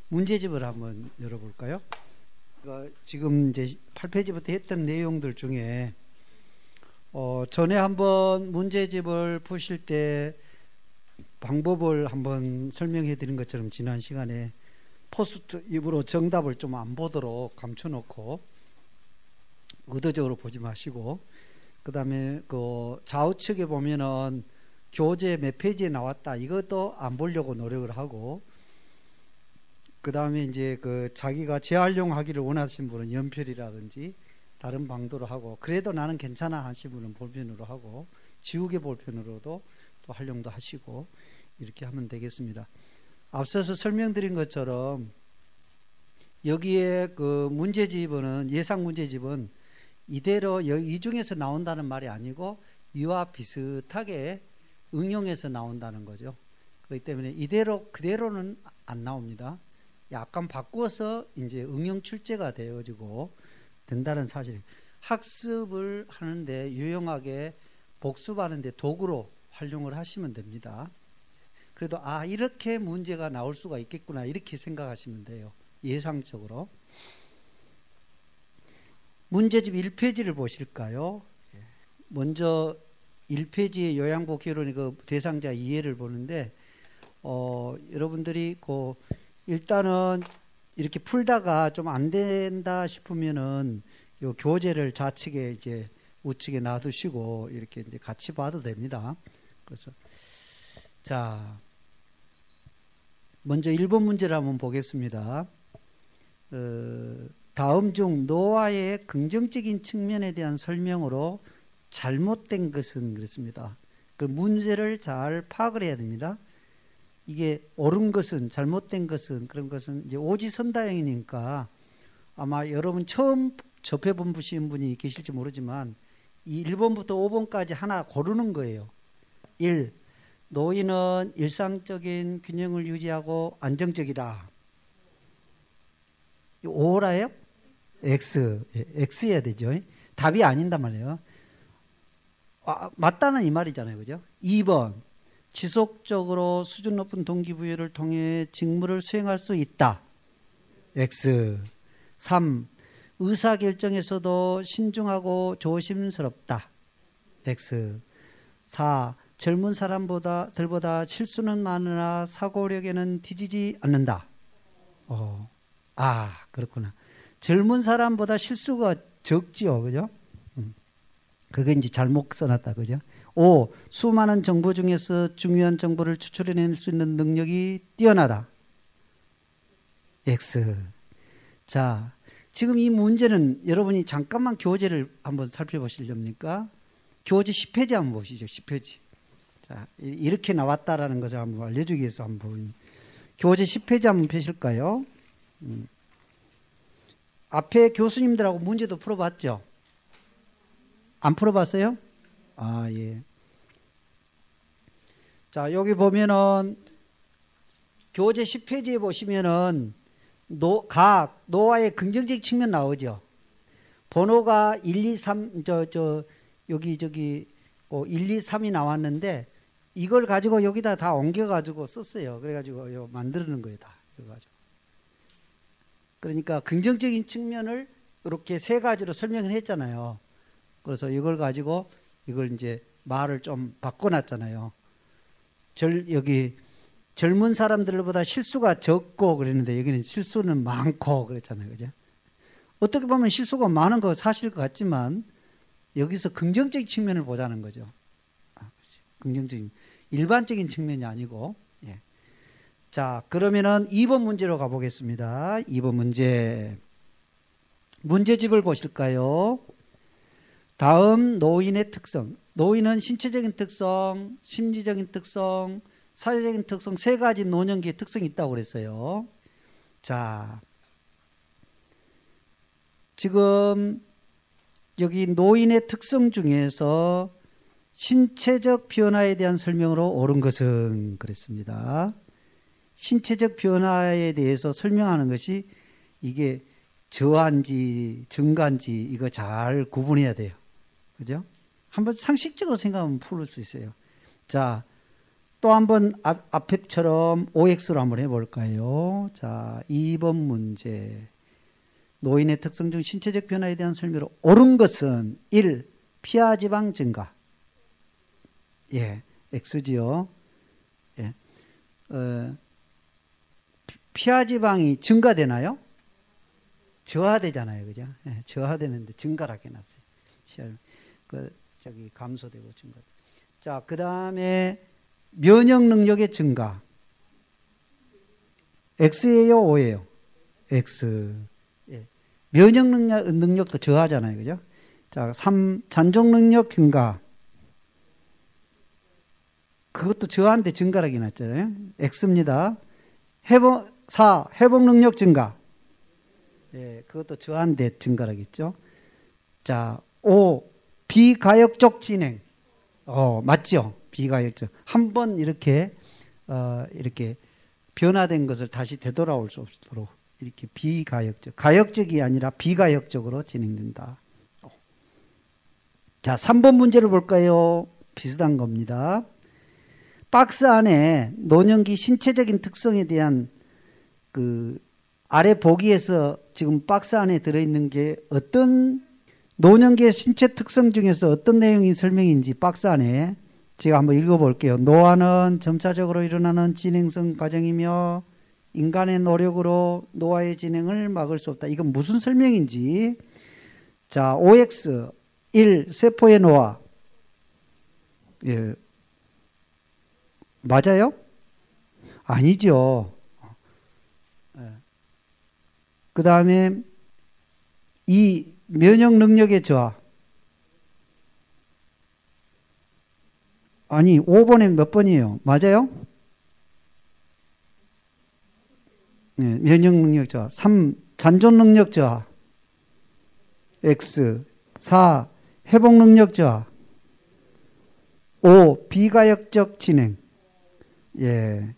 문제집을 한번 열어볼까요? 지금 이제 8페이지부터 했던 내용들 중에 전에 한번 문제집을 푸실 때 방법을 한번 설명해 드린 것처럼 지난 시간에 포스트 입으로 정답을 좀 안 보도록 감춰놓고 의도적으로 보지 마시고, 그 다음에 그 좌우측에 보면은 교재 몇 페이지에 나왔다 이것도 안 보려고 노력을 하고, 그 다음에 이제 그 자기가 재활용하기를 원하시는 분은 연필이라든지 다른 방도로 하고, 그래도 나는 괜찮아 하시는 분은 볼펜으로 하고, 지우개 볼펜으로도 또 활용도 하시고, 이렇게 하면 되겠습니다. 앞서서 설명드린 것처럼 여기에 그 문제집은, 예상 문제집은 이대로 이 중에서 나온다는 말이 아니고 이와 비슷하게 응용해서 나온다는 거죠. 그렇기 때문에 이대로 그대로는 안 나옵니다. 약간 바꾸어서 이제 응용 출제가 되어지고 된다는 사실. 학습을 하는데 유용하게 복습하는데 도구로 활용을 하시면 됩니다. 그래도 이렇게 문제가 나올 수가 있겠구나 이렇게 생각하시면 돼요. 예상적으로. 문제집 1페이지를 보실까요? 먼저 1페이지의 요양보 결론의 그 대상자 이해를 보는데, 여러분들이 일단은 이렇게 풀다가 좀 안 된다 싶으면은 요 교재를 좌측에 이제 우측에 놔두시고 이렇게 이제 같이 봐도 됩니다. 그래서 자, 먼저 1번 문제를 한번 보겠습니다. 다음 중 노아의 긍정적인 측면에 대한 설명으로 잘못된 것은 그랬습니다. 그 문제를 잘 파악을 해야 됩니다. 이게 옳은 것은, 잘못된 것은, 그런 것은 이제 오지선다형이니까 아마 여러분 처음 접해본 분이 계실지 모르지만 이 1번부터 5번까지 하나 고르는 거예요. 1. 노인은 일상적인 균형을 유지하고 안정적이다. 5라요? X. X여야 되죠. 답이 아닌단 말이에요. 맞다는 이 말이잖아요. 그죠? 2번. 지속적으로 수준 높은 동기부여를 통해 직무를 수행할 수 있다. X. 3. 의사결정에서도 신중하고 조심스럽다. X. 4. 젊은 사람들보다 실수는 많으나 사고력에는 뒤지지 않는다. 그렇구나. 젊은 사람보다 실수가 적지요. 그죠? 그게 이제 잘못 써놨다. 그죠? 5. 수많은 정보 중에서 중요한 정보를 추출해낼 수 있는 능력이 뛰어나다. X. 자, 지금 이 문제는 여러분이 잠깐만 교재를 한번 살펴보시렵니까? 교재 10페이지 한번 보시죠. 10페이지. 자, 이렇게 나왔다라는 것을 한번 알려주기 위해서 한번 교재 10페이지 한번 펴실까요? 앞에 교수님들하고 문제도 풀어봤죠? 안 풀어봤어요? 예. 자, 여기 보면은 교재 10페이지에 보시면은 노아의 긍정적 측면 나오죠. 번호가 1, 2, 3 여기 1, 2, 3이 나왔는데 이걸 가지고 여기다 다 옮겨가지고 썼어요. 그래가지고 만드는 거예요, 다. 그래가지고. 그러니까 긍정적인 측면을 이렇게 세 가지로 설명을 했잖아요. 그래서 이걸 가지고 이걸 이제 말을 좀 바꿔놨잖아요. 여기 젊은 사람들보다 실수가 적고 그랬는데 여기는 실수는 많고 그랬잖아요. 그죠? 어떻게 보면 실수가 많은 거 사실 것 같지만 여기서 긍정적인 측면을 보자는 거죠. 긍정적인, 일반적인 측면이 아니고. 예. 자, 그러면은 2번 문제로 가보겠습니다. 2번 문제. 문제집을 보실까요? 다음 노인의 특성. 노인은 신체적인 특성, 심리적인 특성, 사회적인 특성 세 가지 노년기의 특성이 있다고 그랬어요. 자, 지금 여기 노인의 특성 중에서 신체적 변화에 대한 설명으로 옳은 것은 그랬습니다. 신체적 변화에 대해서 설명하는 것이 이게 저한지 증가인지 이거 잘 구분해야 돼요. 그죠? 한번 상식적으로 생각하면 풀을 수 있어요. 자, 또 한번 앞에처럼 OX로 한번 해볼까요? 자, 2번 문제. 노인의 특성 중 신체적 변화에 대한 설명으로 옳은 것은 1. 피하지방 증가. 예, X지요. 예. 피하지방이 증가되나요? 저하되잖아요. 그죠? 예, 저하되는데 증가라고 해놨어요. 감소되고 증가. 자, 그 다음에 면역 능력의 증가. X예요, O예요? X. 예. 면역 능력도 저하잖아요. 그죠? 자, 3. 잔존 능력 증가. 그것도 저하인데 증가라고 해놨잖아요. X입니다. 4. 회복 능력 증가. 예, 그것도 저하인데 증가라겠죠. 자, 5. 비가역적 진행. 맞죠? 비가역적. 한번 이렇게 변화된 것을 다시 되돌아올 수 없도록 이렇게 비가역적. 가역적이 아니라 비가역적으로 진행된다. 자, 3번 문제를 볼까요? 비슷한 겁니다. 박스 안에 노년기 신체적인 특성에 대한 아래 보기에서 지금 박스 안에 들어있는 게 어떤 노년기의 신체 특성 중에서 어떤 내용이 설명인지 박스 안에 제가 한번 읽어볼게요. 노화는 점차적으로 일어나는 진행성 과정이며 인간의 노력으로 노화의 진행을 막을 수 없다. 이건 무슨 설명인지. 자, OX 1. 세포의 노화. 예. 맞아요? 아니죠. 그 다음에 2. 면역 능력의 저하. 아니, 5번에 몇 번이에요? 맞아요? 네, 면역 능력 저하. 3. 잔존 능력 저하. X. 4. 회복 능력 저하. 5. 비가역적 진행. 예.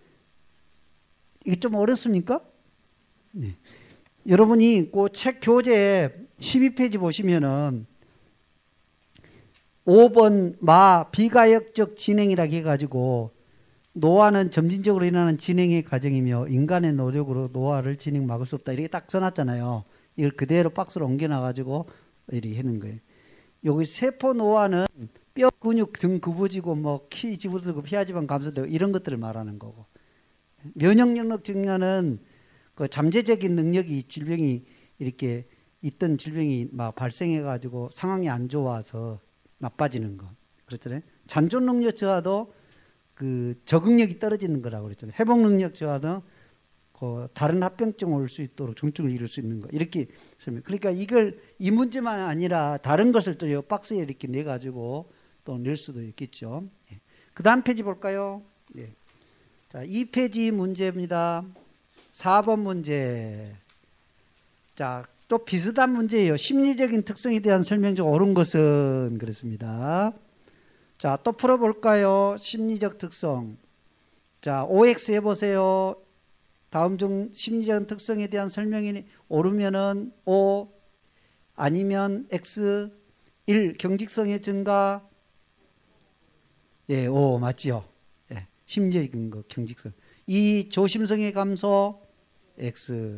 이게 좀 어렵습니까? 예. 여러분이 그 책 교재 12페이지 보시면은 5번 비가역적 진행이라고 해가지고 노화는 점진적으로 일어나는 진행의 과정이며 인간의 노력으로 노화를 진행 막을 수 없다. 이렇게 딱 써놨잖아요. 이걸 그대로 박스로 옮겨놔가지고 이렇게 하는 거예요. 여기 세포 노화는 뼈 근육 등 굽어지고 키 집어들고 피하지방 감소되고 이런 것들을 말하는 거고, 면역 능력 증가는 그 잠재적인 능력이 질병이 이렇게 있던 질병이 막 발생해가지고 상황이 안 좋아서 나빠지는 거. 그렇잖아요. 잔존 능력 저하도 그 적응력이 떨어지는 거라고 그랬잖아요. 회복 능력 저하도 그 다른 합병증 올 수 있도록 중증을 이룰 수 있는 거. 이렇게 설명. 그러니까 이걸 이 문제만 아니라 다른 것을 또 이 박스에 이렇게 내 가지고 또 낼 수도 있겠죠. 예. 그 다음 페이지 볼까요? 예. 자, 2페이지 문제입니다. 4번 문제. 자, 또 비슷한 문제예요. 심리적인 특성에 대한 설명 중 옳은 것은 그렇습니다. 자, 또 풀어볼까요? 심리적 특성. 자, OX 해보세요. 다음 중 심리적 특성에 대한 설명이 옳으면은 O, 아니면 X. 1. 경직성의 증가. 예, O 맞지요? 예, 심리적인 거, 경직성. 2. 조심성의 감소. X.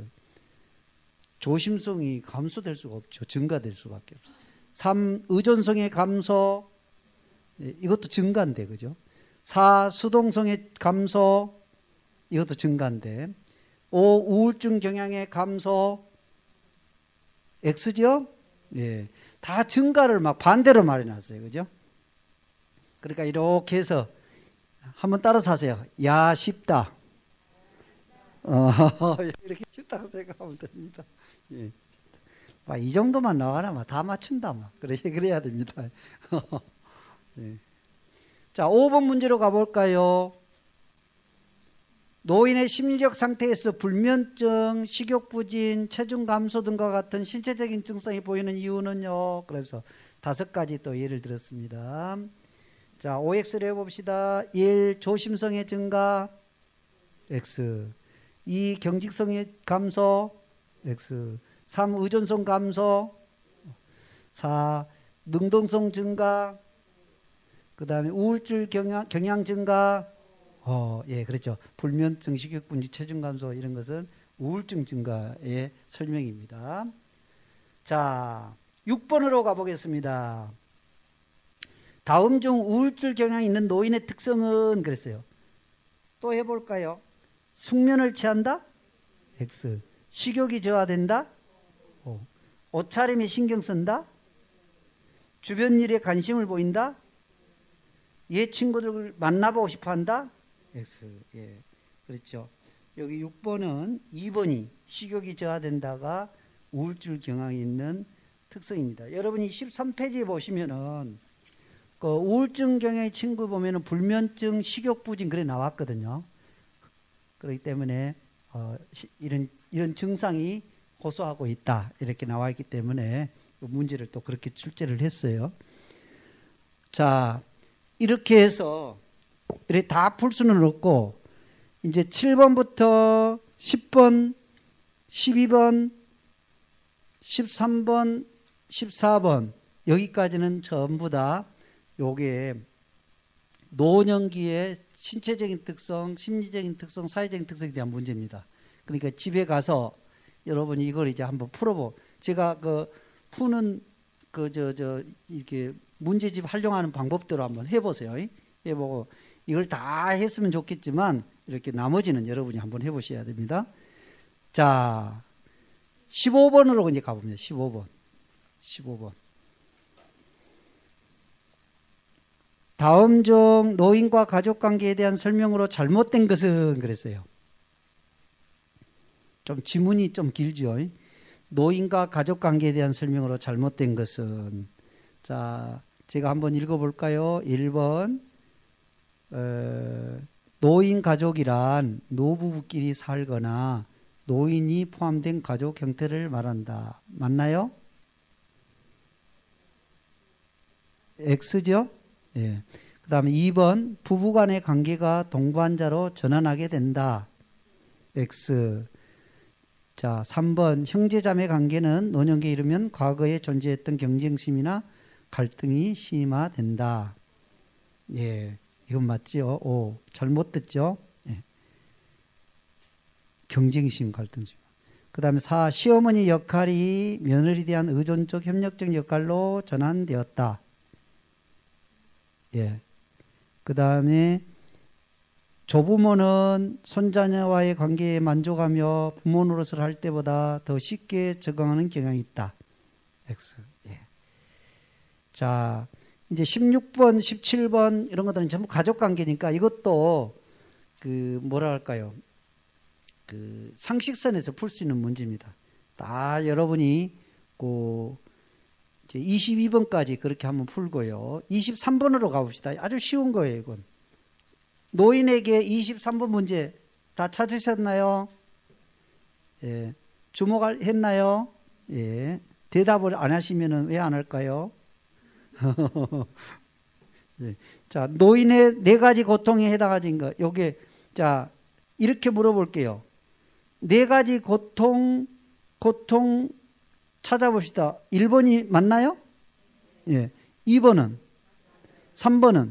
조심성이 감소될 수가 없죠. 증가될 수밖에 없어요. 3. 의존성의 감소. 예, 이것도 증가인데, 그죠? 4. 수동성의 감소. 이것도 증가인데. 5. 우울증 경향의 감소. X죠? 예. 다 증가를 막 반대로 말해놨어요. 그죠? 그러니까 이렇게 해서 한번 따라서 하세요. 야, 쉽다. 이렇게 쉽다고 생각하면 됩니다. 예. 이 정도만 나와라, 다 맞춘다, 그래야 됩니다. 예. 자, 5번 문제로 가볼까요? 노인의 심리적 상태에서 불면증, 식욕부진, 체중 감소 등과 같은 신체적인 증상이 보이는 이유는요. 그래서 5가지 또 예를 들었습니다. 자, OX를 해봅시다. 1. 조심성의 증가. X. 2. 경직성의 감소. X. 3. 의존성 감소. 4. 능동성 증가. 그 다음에 우울증 경향 증가. 예, 그렇죠. 불면증, 식욕분리, 체중 감소 이런 것은 우울증 증가의 설명입니다. 자, 6번으로 가보겠습니다. 다음 중 우울증 경향이 있는 노인의 특성은 그랬어요. 또 해볼까요? 숙면을 취한다? X. 식욕이 저하된다? O. 옷차림에 신경 쓴다? 주변 일에 관심을 보인다? 얘 친구들을 만나보고 싶어 한다? X. 예. 그렇죠. 여기 6번은 2번이 식욕이 저하된다가 우울증 경향이 있는 특성입니다. 여러분이 13페이지에 보시면은 그 우울증 경향의 친구 보면은 불면증, 식욕부진 그래 나왔거든요. 그렇기 때문에 이런 증상이 호소하고 있다 이렇게 나와 있기 때문에 문제를 또 그렇게 출제를 했어요. 자, 이렇게 해서 이렇게 다 풀 수는 없고 이제 7번부터 10번, 12번, 13번, 14번 여기까지는 전부 다 요게 노년기의 신체적인 특성, 심리적인 특성, 사회적인 특성에 대한 문제입니다. 그러니까 집에 가서 여러분이 이걸 이제 한번 제가 그 푸는 이렇게 문제집 활용하는 방법대로 한번 해보세요. 해보고 이걸 다 했으면 좋겠지만 이렇게 나머지는 여러분이 한번 해보셔야 됩니다. 자, 15번으로 이제 가봅니다. 15번. 다음 중 노인과 가족관계에 대한 설명으로 잘못된 것은 그랬어요. 좀 지문이 좀 길죠. 노인과 가족관계에 대한 설명으로 잘못된 것은 자, 제가 한번 읽어볼까요? 1번 노인 가족이란 노부부끼리 살거나 노인이 포함된 가족 형태를 말한다. 맞나요? X죠? 예. 그 다음에 2번 부부간의 관계가 동반자로 전환하게 된다. X. 자, 3번 형제자매 관계는 노년기에 이르면 과거에 존재했던 경쟁심이나 갈등이 심화된다. 예, 이건 맞지요? 오, 잘못 듣죠? 예. 경쟁심, 갈등심. 그 다음에 4, 시어머니 역할이 며느리에 대한 의존적, 협력적 역할로 전환되었다. 예. 그 다음에 조부모는 손자녀와의 관계에 만족하며 부모 노릇을 할 때보다 더 쉽게 적응하는 경향이 있다. X. 예. 자, 이제 16번, 17번 이런 것들은 전부 가족 관계니까 이것도 그 뭐라 할까요? 그 상식선에서 풀 수 있는 문제입니다. 다 여러분이 그 이제 22번까지 그렇게 한번 풀고요. 23번으로 가봅시다. 아주 쉬운 거예요, 이건. 노인에게 23번 문제 다 찾으셨나요? 예. 주목했나요? 예. 대답을 안 하시면 왜 안 할까요? 예. 자, 노인의 4가지 고통에 해당하는 거. 요게, 자, 이렇게 물어볼게요. 4가지 고통 찾아봅시다. 1번이 맞나요? 예. 2번은? 3번은?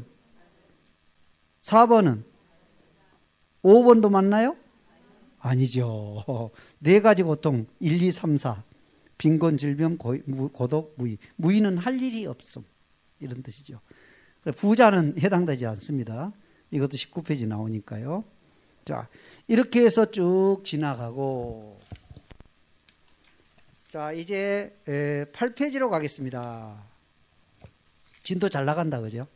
4번은? 5번도 맞나요? 아니죠. 4가지 고통 1, 2, 3, 4 빈곤, 질병, 고독, 무의. 무의는 할 일이 없음. 이런 뜻이죠. 부자는 해당되지 않습니다. 이것도 19페이지 나오니까요. 자, 이렇게 해서 쭉 지나가고 자, 이제 8페이지로 가겠습니다. 진도 잘 나간다, 그죠?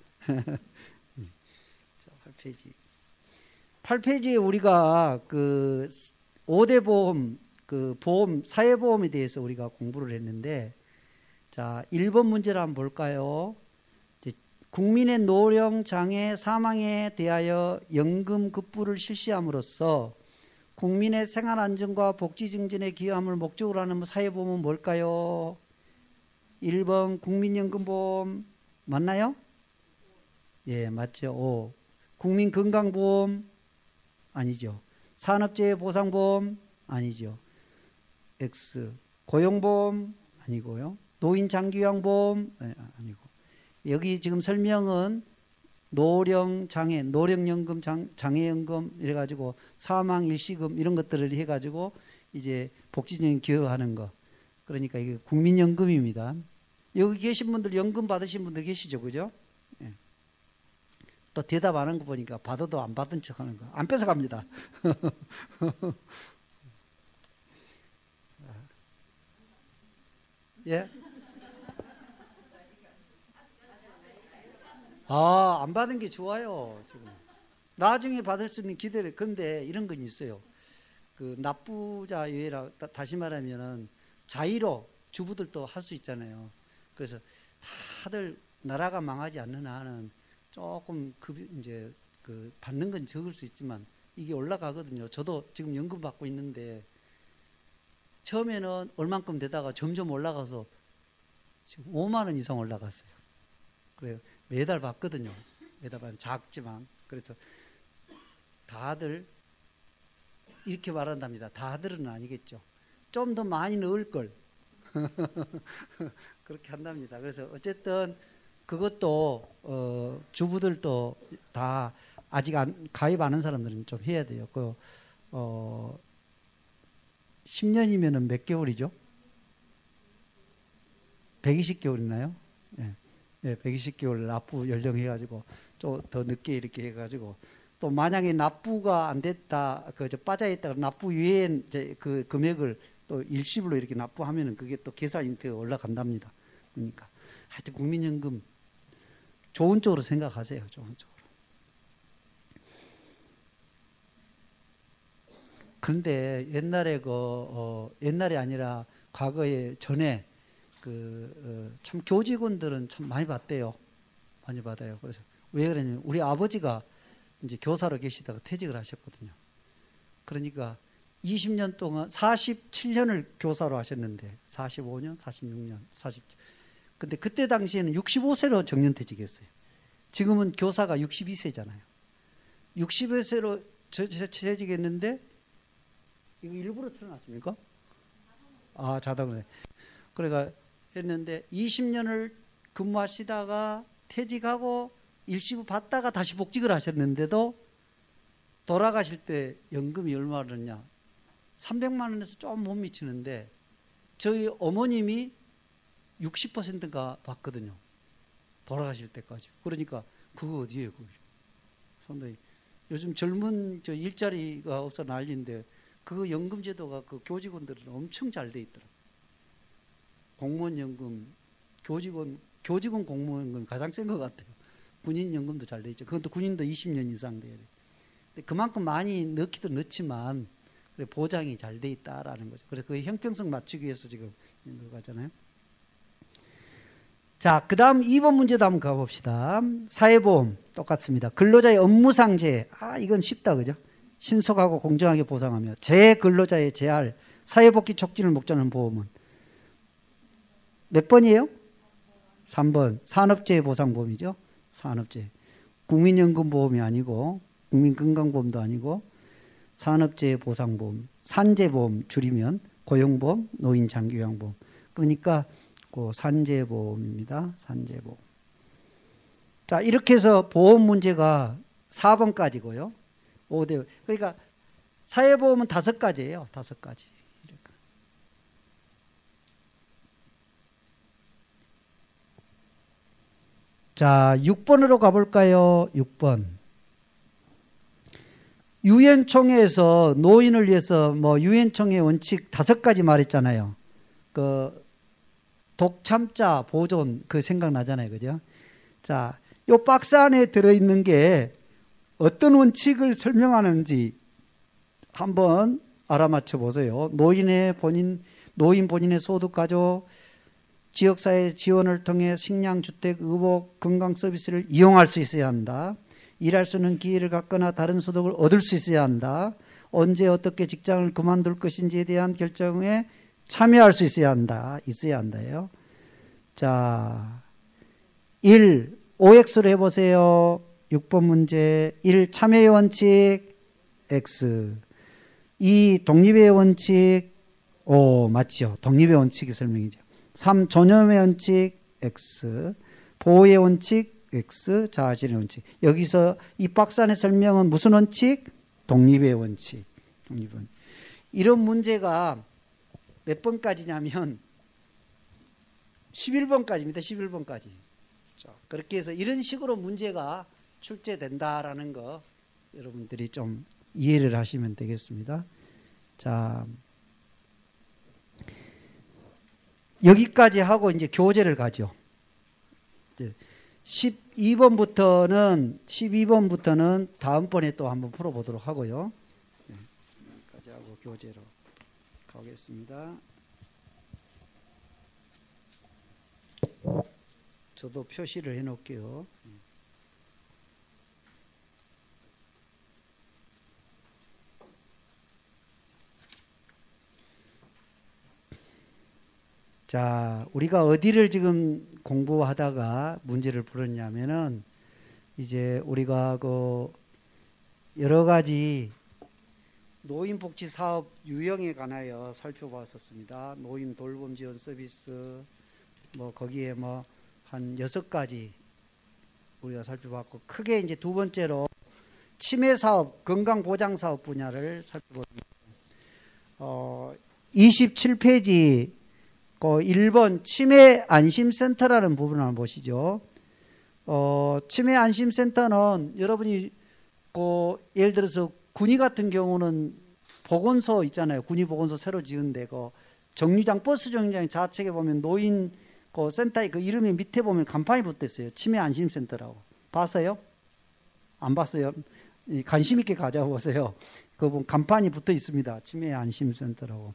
자, 8페이지. 8페이지에 우리가 그 5대 보험, 그 보험, 사회보험에 대해서 우리가 공부를 했는데, 자, 1번 문제를 한번 볼까요? 국민의 노령, 장애, 사망에 대하여 연금 급부를 실시함으로써 국민의 생활 안정과 복지 증진에 기여함을 목적으로 하는 사회보험은 뭘까요? 1번 국민연금보험 맞나요? 예, 맞죠. 5. 국민건강보험 아니죠. 산업재해보상보험 아니죠. X. 고용보험 아니고요. 노인장기요양보험 아니고. 여기 지금 설명은 노령장애, 노령연금, 장애연금 이래가지고 사망일시금 이런 것들을 해가지고 이제 복지적인 기여하는 거. 그러니까 이게 국민연금입니다. 여기 계신 분들 연금 받으신 분들 계시죠, 그죠? 예. 또 대답 안 한 거 보니까 받아도 안 받은 척 하는 거. 안 뺏어갑니다. 예? 아, 안 받은 게 좋아요, 지금. 나중에 받을 수 있는 기대를. 그런데 이런 건 있어요. 그 납부자 유예라, 다시 말하면은 자의로 주부들도 할 수 있잖아요. 그래서 다들 나라가 망하지 않는 한은 조금 이제 그 받는 건 적을 수 있지만 이게 올라가거든요. 저도 지금 연금 받고 있는데 처음에는 얼만큼 되다가 점점 올라가서 지금 5만 원 이상 올라갔어요. 그래요. 매달 받거든요. 매달 받는 작지만. 그래서 다들 이렇게 말한답니다. 다들은 아니겠죠. 좀 더 많이 넣을 걸. 그렇게 한답니다. 그래서 어쨌든 그것도 주부들도 다 아직 가입 안 한 사람들은 좀 해야 돼요. 10년이면은 몇 개월이죠? 120개월이나요? 예. 예, 120개월 납부 연령 해가지고 좀 더 늦게 이렇게 해가지고 또 만약에 납부가 안 됐다, 빠져 있다가 납부 유예 그 금액을 또 일시불로 이렇게 납부하면은 그게 또 계산이 더 올라간답니다. 그러니까 하여튼 국민연금 좋은 쪽으로 생각하세요. 좋은 쪽으로. 그런데 옛날에 옛날이 아니라 과거에 전에 참 교직원들은 참 많이 받대요. 많이 받아요. 그래서 왜 그러냐면 우리 아버지가 이제 교사로 계시다가 퇴직을 하셨거든요. 그러니까 20년 동안 47년을 교사로 하셨는데 45년, 46년, 40. 근데 그때 당시에는 65세로 정년퇴직했어요. 지금은 교사가 62세잖아요. 62세로 퇴직했는데 이거 일부러 틀어놨습니까? 아, 자동으로. 그러니까 했는데 20년을 근무하시다가 퇴직하고 일시부 받다가 다시 복직을 하셨는데도 돌아가실 때 연금이 얼마였냐? 300만 원에서 좀 못 미치는데 저희 어머님이 60%가 받거든요. 돌아가실 때까지. 그러니까 그거 어디에요? 상당히 요즘 젊은 일자리가 없어 난리인데 그 연금 제도가 그 교직원들은 엄청 잘 돼 있더라고요. 공무원 연금, 교직원 공무원은 가장 센 것 같아요. 군인 연금도 잘 돼 있죠. 그것도 군인도 20년 이상 돼야 돼요. 그만큼 많이 넣기도 넣지만 보장이 잘 돼 있다라는 거죠. 그래서 그 형평성 맞추기 위해서 지금 이거 가잖아요. 자, 그 다음 2번 문제도 한번 가봅시다. 사회보험 똑같습니다. 근로자의 업무상재해. 이건 쉽다, 그죠? 신속하고 공정하게 보상하며 재근로자의 재할 사회복귀 촉진을 목적으로 하는 보험은 몇 번이에요? 3번. 산업재해보상보험이죠. 산업재해. 국민연금보험이 아니고 국민건강보험도 아니고 산업재해보상보험, 산재보험 줄이면 고용보험, 노인장기요양보험. 그러니까 그 산재보험입니다. 산재보험. 자, 이렇게 해서 보험 문제가 4번까지고요. 5대. 그러니까 사회보험은 5가지예요. 5가지. 자, 6번으로 가볼까요? 6번. 유엔총회에서 노인을 위해서 유엔총회 원칙 5가지 말했잖아요. 독참자 보존 생각나잖아요. 그죠? 자, 요 박스 안에 들어있는 게 어떤 원칙을 설명하는지 한번 알아맞혀 보세요. 노인 본인의 소득 가족, 지역사회 지원을 통해 식량, 주택, 의복, 건강 서비스를 이용할 수 있어야 한다. 일할 수 있는 기회를 갖거나 다른 소득을 얻을 수 있어야 한다. 언제 어떻게 직장을 그만둘 것인지에 대한 결정에 참여할 수 있어야 한다. 있어야 한다요. 자, 1. OX로 해보세요. 6번 문제. 1. 참여의 원칙 X. 2. 독립의 원칙 O. 맞죠? 독립의 원칙의 설명이죠. 3. 존엄의 원칙 X. 보호의 원칙 X 자아실현 원칙. 여기서 이 박스 안의 설명은 무슨 원칙? 독립의 원칙. 이런 문제가 몇 번까지냐면 11번까지입니다. 11번까지. 자, 그렇게 해서 이런 식으로 문제가 출제된다라는 거 여러분들이 좀 이해를 하시면 되겠습니다. 자, 여기까지 하고 이제 교재를 가죠. 12번부터는 다음번에 또 한번 풀어보도록 하고요. 여기까지 하고 교재로 가겠습니다. 저도 표시를 해 놓을게요. 자, 우리가 어디를 지금 공부하다가 문제를 풀었냐면은 이제 우리가 그 여러 가지 노인복지 사업 유형에 관하여 살펴봤었습니다. 노인 돌봄 지원 서비스 뭐 거기에 뭐 한 6가지 우리가 살펴봤고, 크게 이제 두 번째로 치매 사업, 건강 보장 사업 분야를 살펴봅니다. 27페이지 그 1번 치매 안심센터라는 부분을 한번 보시죠. 치매 안심센터는 여러분이 예를 들어서 군위 같은 경우는 보건소 있잖아요. 군위 보건소 새로 지은 데고, 정류장, 버스 정류장 좌측에 보면 노인 그 센터의 그 이름이 밑에 보면 간판이 붙어 있어요. 치매 안심센터라고. 봤어요? 안 봤어요? 관심 있게 가져보세요. 그 보면 간판이 붙어 있습니다. 치매 안심센터라고.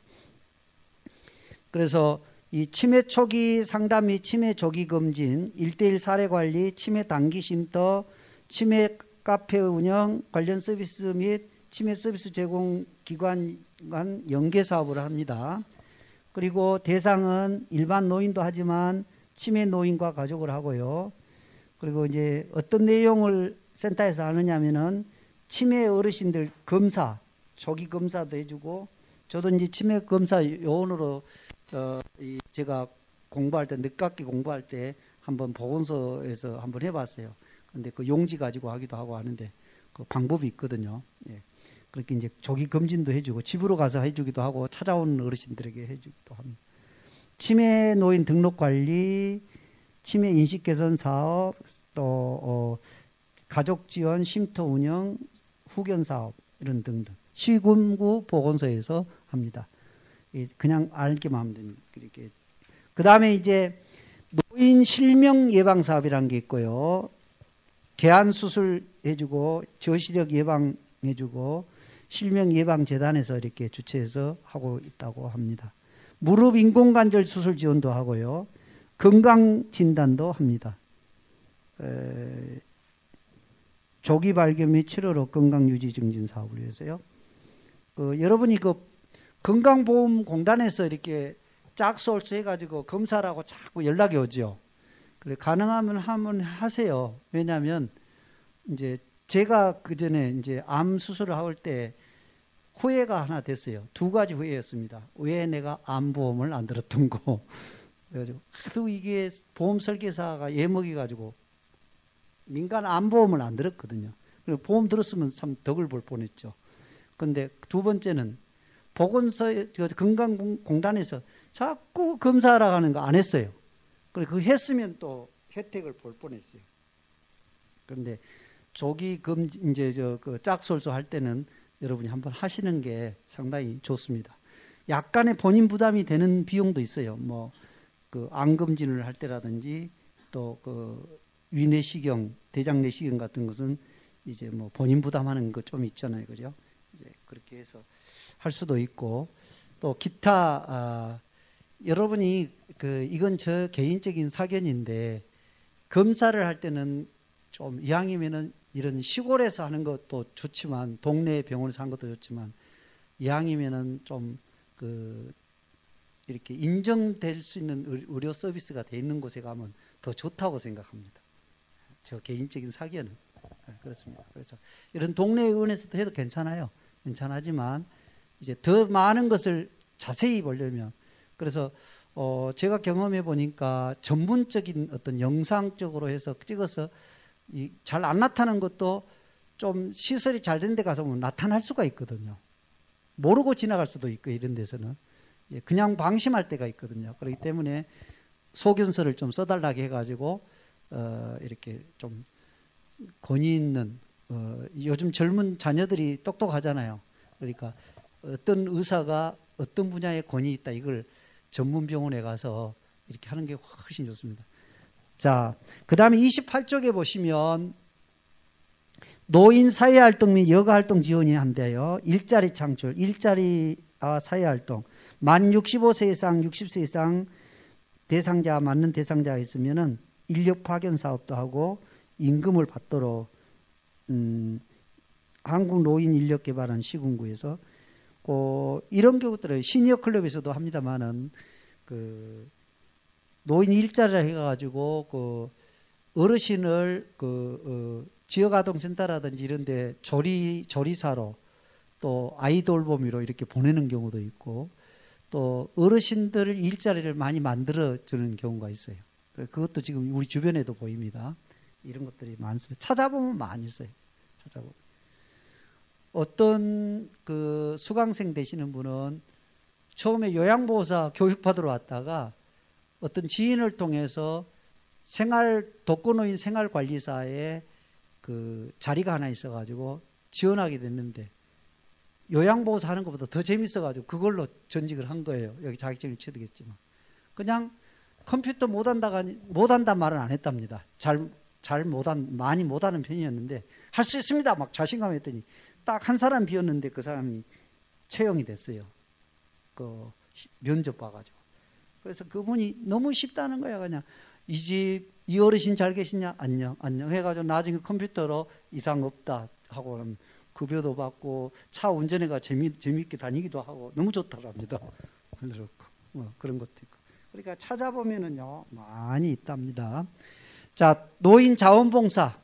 그래서 이 치매 초기 상담 및 치매 조기 검진, 1:1 사례 관리, 치매 단기 쉼터, 치매 카페 운영, 관련 서비스 및 치매 서비스 제공 기관 간 연계 사업을 합니다. 그리고 대상은 일반 노인도 하지만 치매 노인과 가족을 하고요. 그리고 이제 어떤 내용을 센터에서 하느냐면은 치매 어르신들 검사, 조기 검사도 해주고, 저도 이제 치매 검사 요원으로 제가 공부할 때, 늦깎이 공부할 때 한번 보건소에서 한번 해봤어요. 근데 그 용지 가지고 하기도 하고 하는데 그 방법이 있거든요. 예. 그렇게 이제 조기 검진도 해주고, 집으로 가서 해주기도 하고, 찾아오는 어르신들에게 해주기도 합니다. 치매 노인 등록 관리, 치매 인식 개선 사업, 또 가족 지원 쉼터 운영, 후견 사업 이런 등등 시군구 보건소에서 합니다. 그냥 알기만 하면 됩니다. 이렇게. 그 다음에 이제 노인 실명 예방 사업이라는 게 있고요. 개안 수술 해주고, 저시력 예방해주고, 실명 예방 재단에서 이렇게 주최해서 하고 있다고 합니다. 무릎 인공관절 수술 지원도 하고요. 건강 진단도 합니다. 조기 발견 및 치료로 건강 유지 증진 사업을 위해서요. 여러분이 그 건강보험공단에서 이렇게 짝수홀수 해가지고 검사라고 자꾸 연락이 오죠. 그래, 가능하면 한번 하세요. 왜냐하면 이제 제가 그 전에 이제 암 수술을 할 때 후회가 하나 됐어요. 2가지 후회였습니다. 왜 내가 암보험을 안 들었던 거. 그래가지고 하도 이게 보험 설계사가 예먹여가지고 민간 암보험을 안 들었거든요. 그리고 보험 들었으면 참 덕을 볼 뻔했죠. 근데 두 번째는 보건소, 건강공단에서 자꾸 검사하라고 하는 거 안 했어요. 그리고 그 했으면 또 혜택을 볼 뻔했어요. 그런데 조기 검진, 이제 그 짝솔소 할 때는 여러분이 한번 하시는 게 상당히 좋습니다. 약간의 본인 부담이 되는 비용도 있어요. 뭐, 그 암검진을 할 때라든지 또 그 위내시경, 대장내시경 같은 것은 이제 뭐 본인 부담하는 거 좀 있잖아요. 그죠? 이제 그렇게 해서 할 수도 있고, 또 기타, 여러분이 이건 저 개인적인 사견인데, 검사를 할 때는 좀 이왕이면은 이런 시골에서 하는 것도 좋지만, 동네 병원에서 하는 것도 좋지만, 이왕이면은 좀 이렇게 인정될 수 있는 의료 서비스가 돼 있는 곳에 가면 더 좋다고 생각합니다. 저 개인적인 사견은 그렇습니다. 그래서 이런 동네 의원에서도 해도 괜찮아요. 괜찮지만 이제 더 많은 것을 자세히 보려면, 그래서 제가 경험해 보니까 전문적인 어떤 영상적으로 해서 찍어서 잘 안 나타나는 것도 좀 시설이 잘 된 데 가서 보면 나타날 수가 있거든요. 모르고 지나갈 수도 있고 이런 데서는 그냥 방심할 때가 있거든요. 그렇기 때문에 소견서를 좀 써달라고 해가지고 이렇게 좀 권위 있는 요즘 젊은 자녀들이 똑똑하잖아요. 그러니까 어떤 의사가 어떤 분야에 권위 있다 이걸 전문 병원에 가서 이렇게 하는 게 훨씬 좋습니다. 자, 그 다음에 28쪽에 보시면 노인 사회활동 및 여가활동 지원이 한대요. 일자리 창출, 일자리와 사회활동. 만 65세 이상, 60세 이상 대상자, 맞는 대상자가 있으면은 인력 파견 사업도 하고 임금을 받도록 한국노인인력개발원 시군구에서 이런 경우들은 시니어 클럽에서도 합니다만은 그 노인 일자리라 해가지고 그 어르신을 지역아동센터라든지 이런데 조리사로 또 아이돌보미로 이렇게 보내는 경우도 있고 또 어르신들 일자리를 많이 만들어 주는 경우가 있어요. 그것도 지금 우리 주변에도 보입니다. 이런 것들이 많습니다. 찾아보면 많이 있어요. 찾아보면. 어떤 그 수강생 되시는 분은 처음에 요양보호사 교육받으러 왔다가 어떤 지인을 통해서 독거노인 생활관리사에 그 자리가 하나 있어가지고 지원하게 됐는데 요양보호사 하는 것보다 더 재밌어가지고 그걸로 전직을 한 거예요. 여기 자격증을 취득했지만 그냥 컴퓨터 못한다 말은 안 했답니다. 많이 못하는 편이었는데 할 수 있습니다. 막 자신감 했더니 딱 한 사람 비었는데 그 사람이 채용이 됐어요. 그 면접 봐가지고. 그래서 그분이 너무 쉽다는 거야. 그냥 이 어르신 잘 계시냐? 안녕 해가지고 나중에 컴퓨터로 이상 없다 하고 급여도 받고 차 운전해가 재밌게 다니기도 하고 너무 좋다랍니다. 그런 것도 있고. 그러니까 찾아보면은요 많이 있답니다. 자, 노인 자원봉사.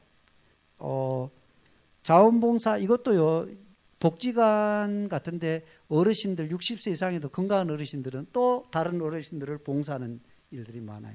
자원봉사 이것도요 복지관 같은데 어르신들 60세 이상에도 건강한 어르신들은 또 다른 어르신들을 봉사하는 일들이 많아요.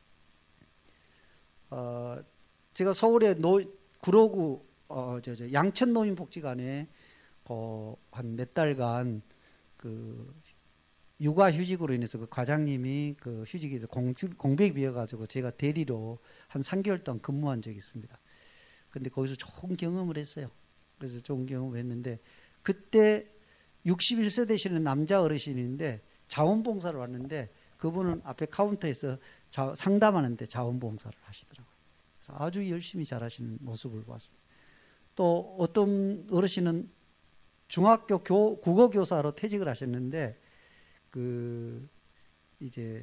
제가 서울의 구로구 양천 노인복지관에 한 몇 달간 그 육아휴직으로 인해서 그 과장님이 그 휴직에서 공백이 비어가지고 제가 대리로 한 3개월 동안 근무한 적이 있습니다. 근데 거기서 좋은 경험을 했어요. 그래서 좋은 경험을 했는데 그때 61세 되시는 남자 어르신인데 자원봉사를 왔는데 그분은 앞에 카운터에서 상담하는데 자원봉사를 하시더라고요. 그래서 아주 열심히 잘하시는 모습을 봤습니다. 또 어떤 어르신은 중학교 국어교사로 퇴직을 하셨는데 이제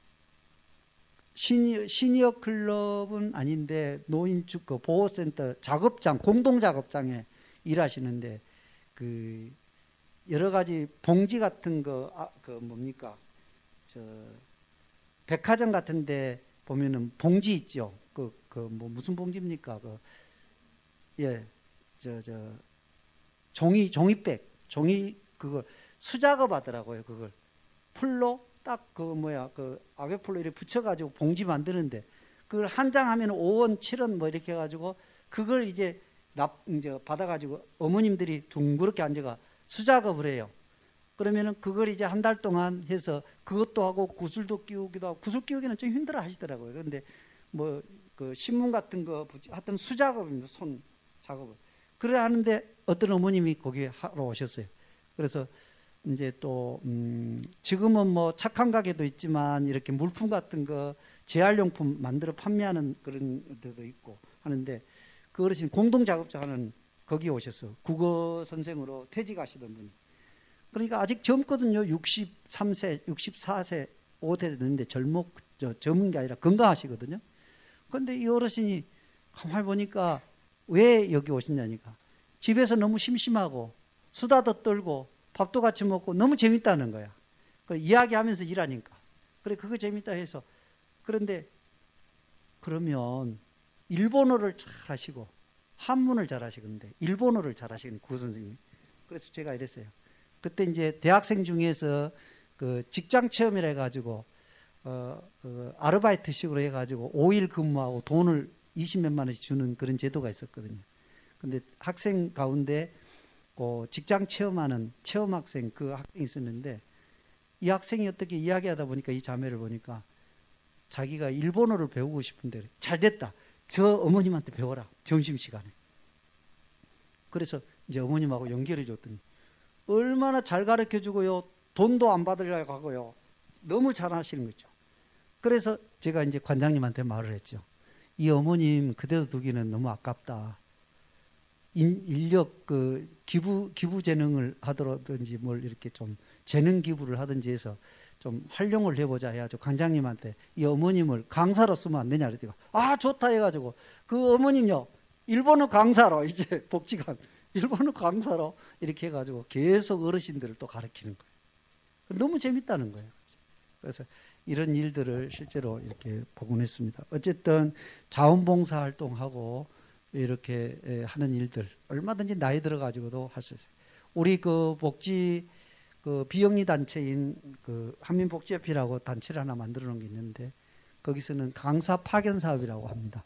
시니어 클럽은 아닌데 노인 보호센터 공동작업장에 일하시는데 여러 가지 봉지 같은 뭡니까? 백화점 같은데 보면은 봉지 있죠. 무슨 봉지입니까? 종이백, 그걸 수작업 하더라고요. 그걸 풀로 딱 악역풀로 이렇게 붙여가지고 봉지 만드는데 그걸 한 장 하면 5원, 7원 뭐 이렇게 해가지고 그걸 이제 받아가지고 어머님들이 둥그렇게 앉아가 수작업을 해요. 그러면은 그걸 이제 한 달 동안 해서 그것도 하고 구슬도 끼우기도 하고 구슬 끼우기는 좀 힘들어 하시더라고요. 그런데 그 신문 같은 거 하여튼 수작업입니다. 손 작업을. 그래 하는데 어떤 어머님이 거기 하러 오셨어요. 그래서 이제 또 지금은 뭐 착한 가게도 있지만 이렇게 물품 같은 거 재활용품 만들어 판매하는 그런 데도 있고 하는데 그 어르신 공동작업자 하는 거기 오셨어요. 국어 선생으로 퇴직하시던 분이. 그러니까 아직 젊거든요. 63세, 64세, 5세 됐는데 젊은 게 아니라 건강하시거든요. 그런데 이 어르신이 가만히 보니까 왜 여기 오셨냐니까 집에서 너무 심심하고 수다도 떨고 밥도 같이 먹고 너무 재밌다는 거야. 이야기하면서 일하니까. 그래 그거 재밌다 해서. 그런데 그러면 일본어를 잘 하시고 한문을 잘 하시는데 일본어를 잘 하시는 구 선생님이. 그래서 제가 이랬어요. 그때 이제 대학생 중에서 그 직장 체험이라 해가지고 아르바이트식으로 해가지고 5일 근무하고 돈을 20몇만 원씩 주는 그런 제도가 있었거든요. 근데 학생 가운데 직장 체험하는 체험학생 그 학생이 있었는데, 이 학생이 어떻게 이야기하다 보니까 이 자매를 보니까 자기가 일본어를 배우고 싶은데, 잘 됐다, 저 어머님한테 배워라, 점심시간에. 그래서 이제 어머님하고 연결해 줬더니 얼마나 잘 가르쳐 주고요, 돈도 안 받으려고 하고요, 너무 잘하시는 거죠. 그래서 제가 이제 관장님한테 말을 했죠. 이 어머님 그대로 두기는 너무 아깝다. 인력 기부 재능을 하더라든지 뭘 이렇게 좀 재능 기부를 하든지 해서 좀 활용을 해보자 해가지고 관장님한테 이 어머님을 강사로 쓰면 안 되냐 그랬더니, 아 좋다 해가지고 그 어머님요 일본어 강사로, 이제 복지관 일본어 강사로 이렇게 해가지고 계속 어르신들을 또 가르치는 거예요. 너무 재밌다는 거예요. 그래서 이런 일들을 실제로 이렇게 보곤 했습니다. 어쨌든 자원봉사 활동하고 이렇게 하는 일들 얼마든지 나이 들어가지고도 할 수 있어요. 우리 그 복지 비영리 단체인 한민복지협회라고 단체를 하나 만들어 놓은 게 있는데, 거기서는 강사 파견 사업이라고 합니다.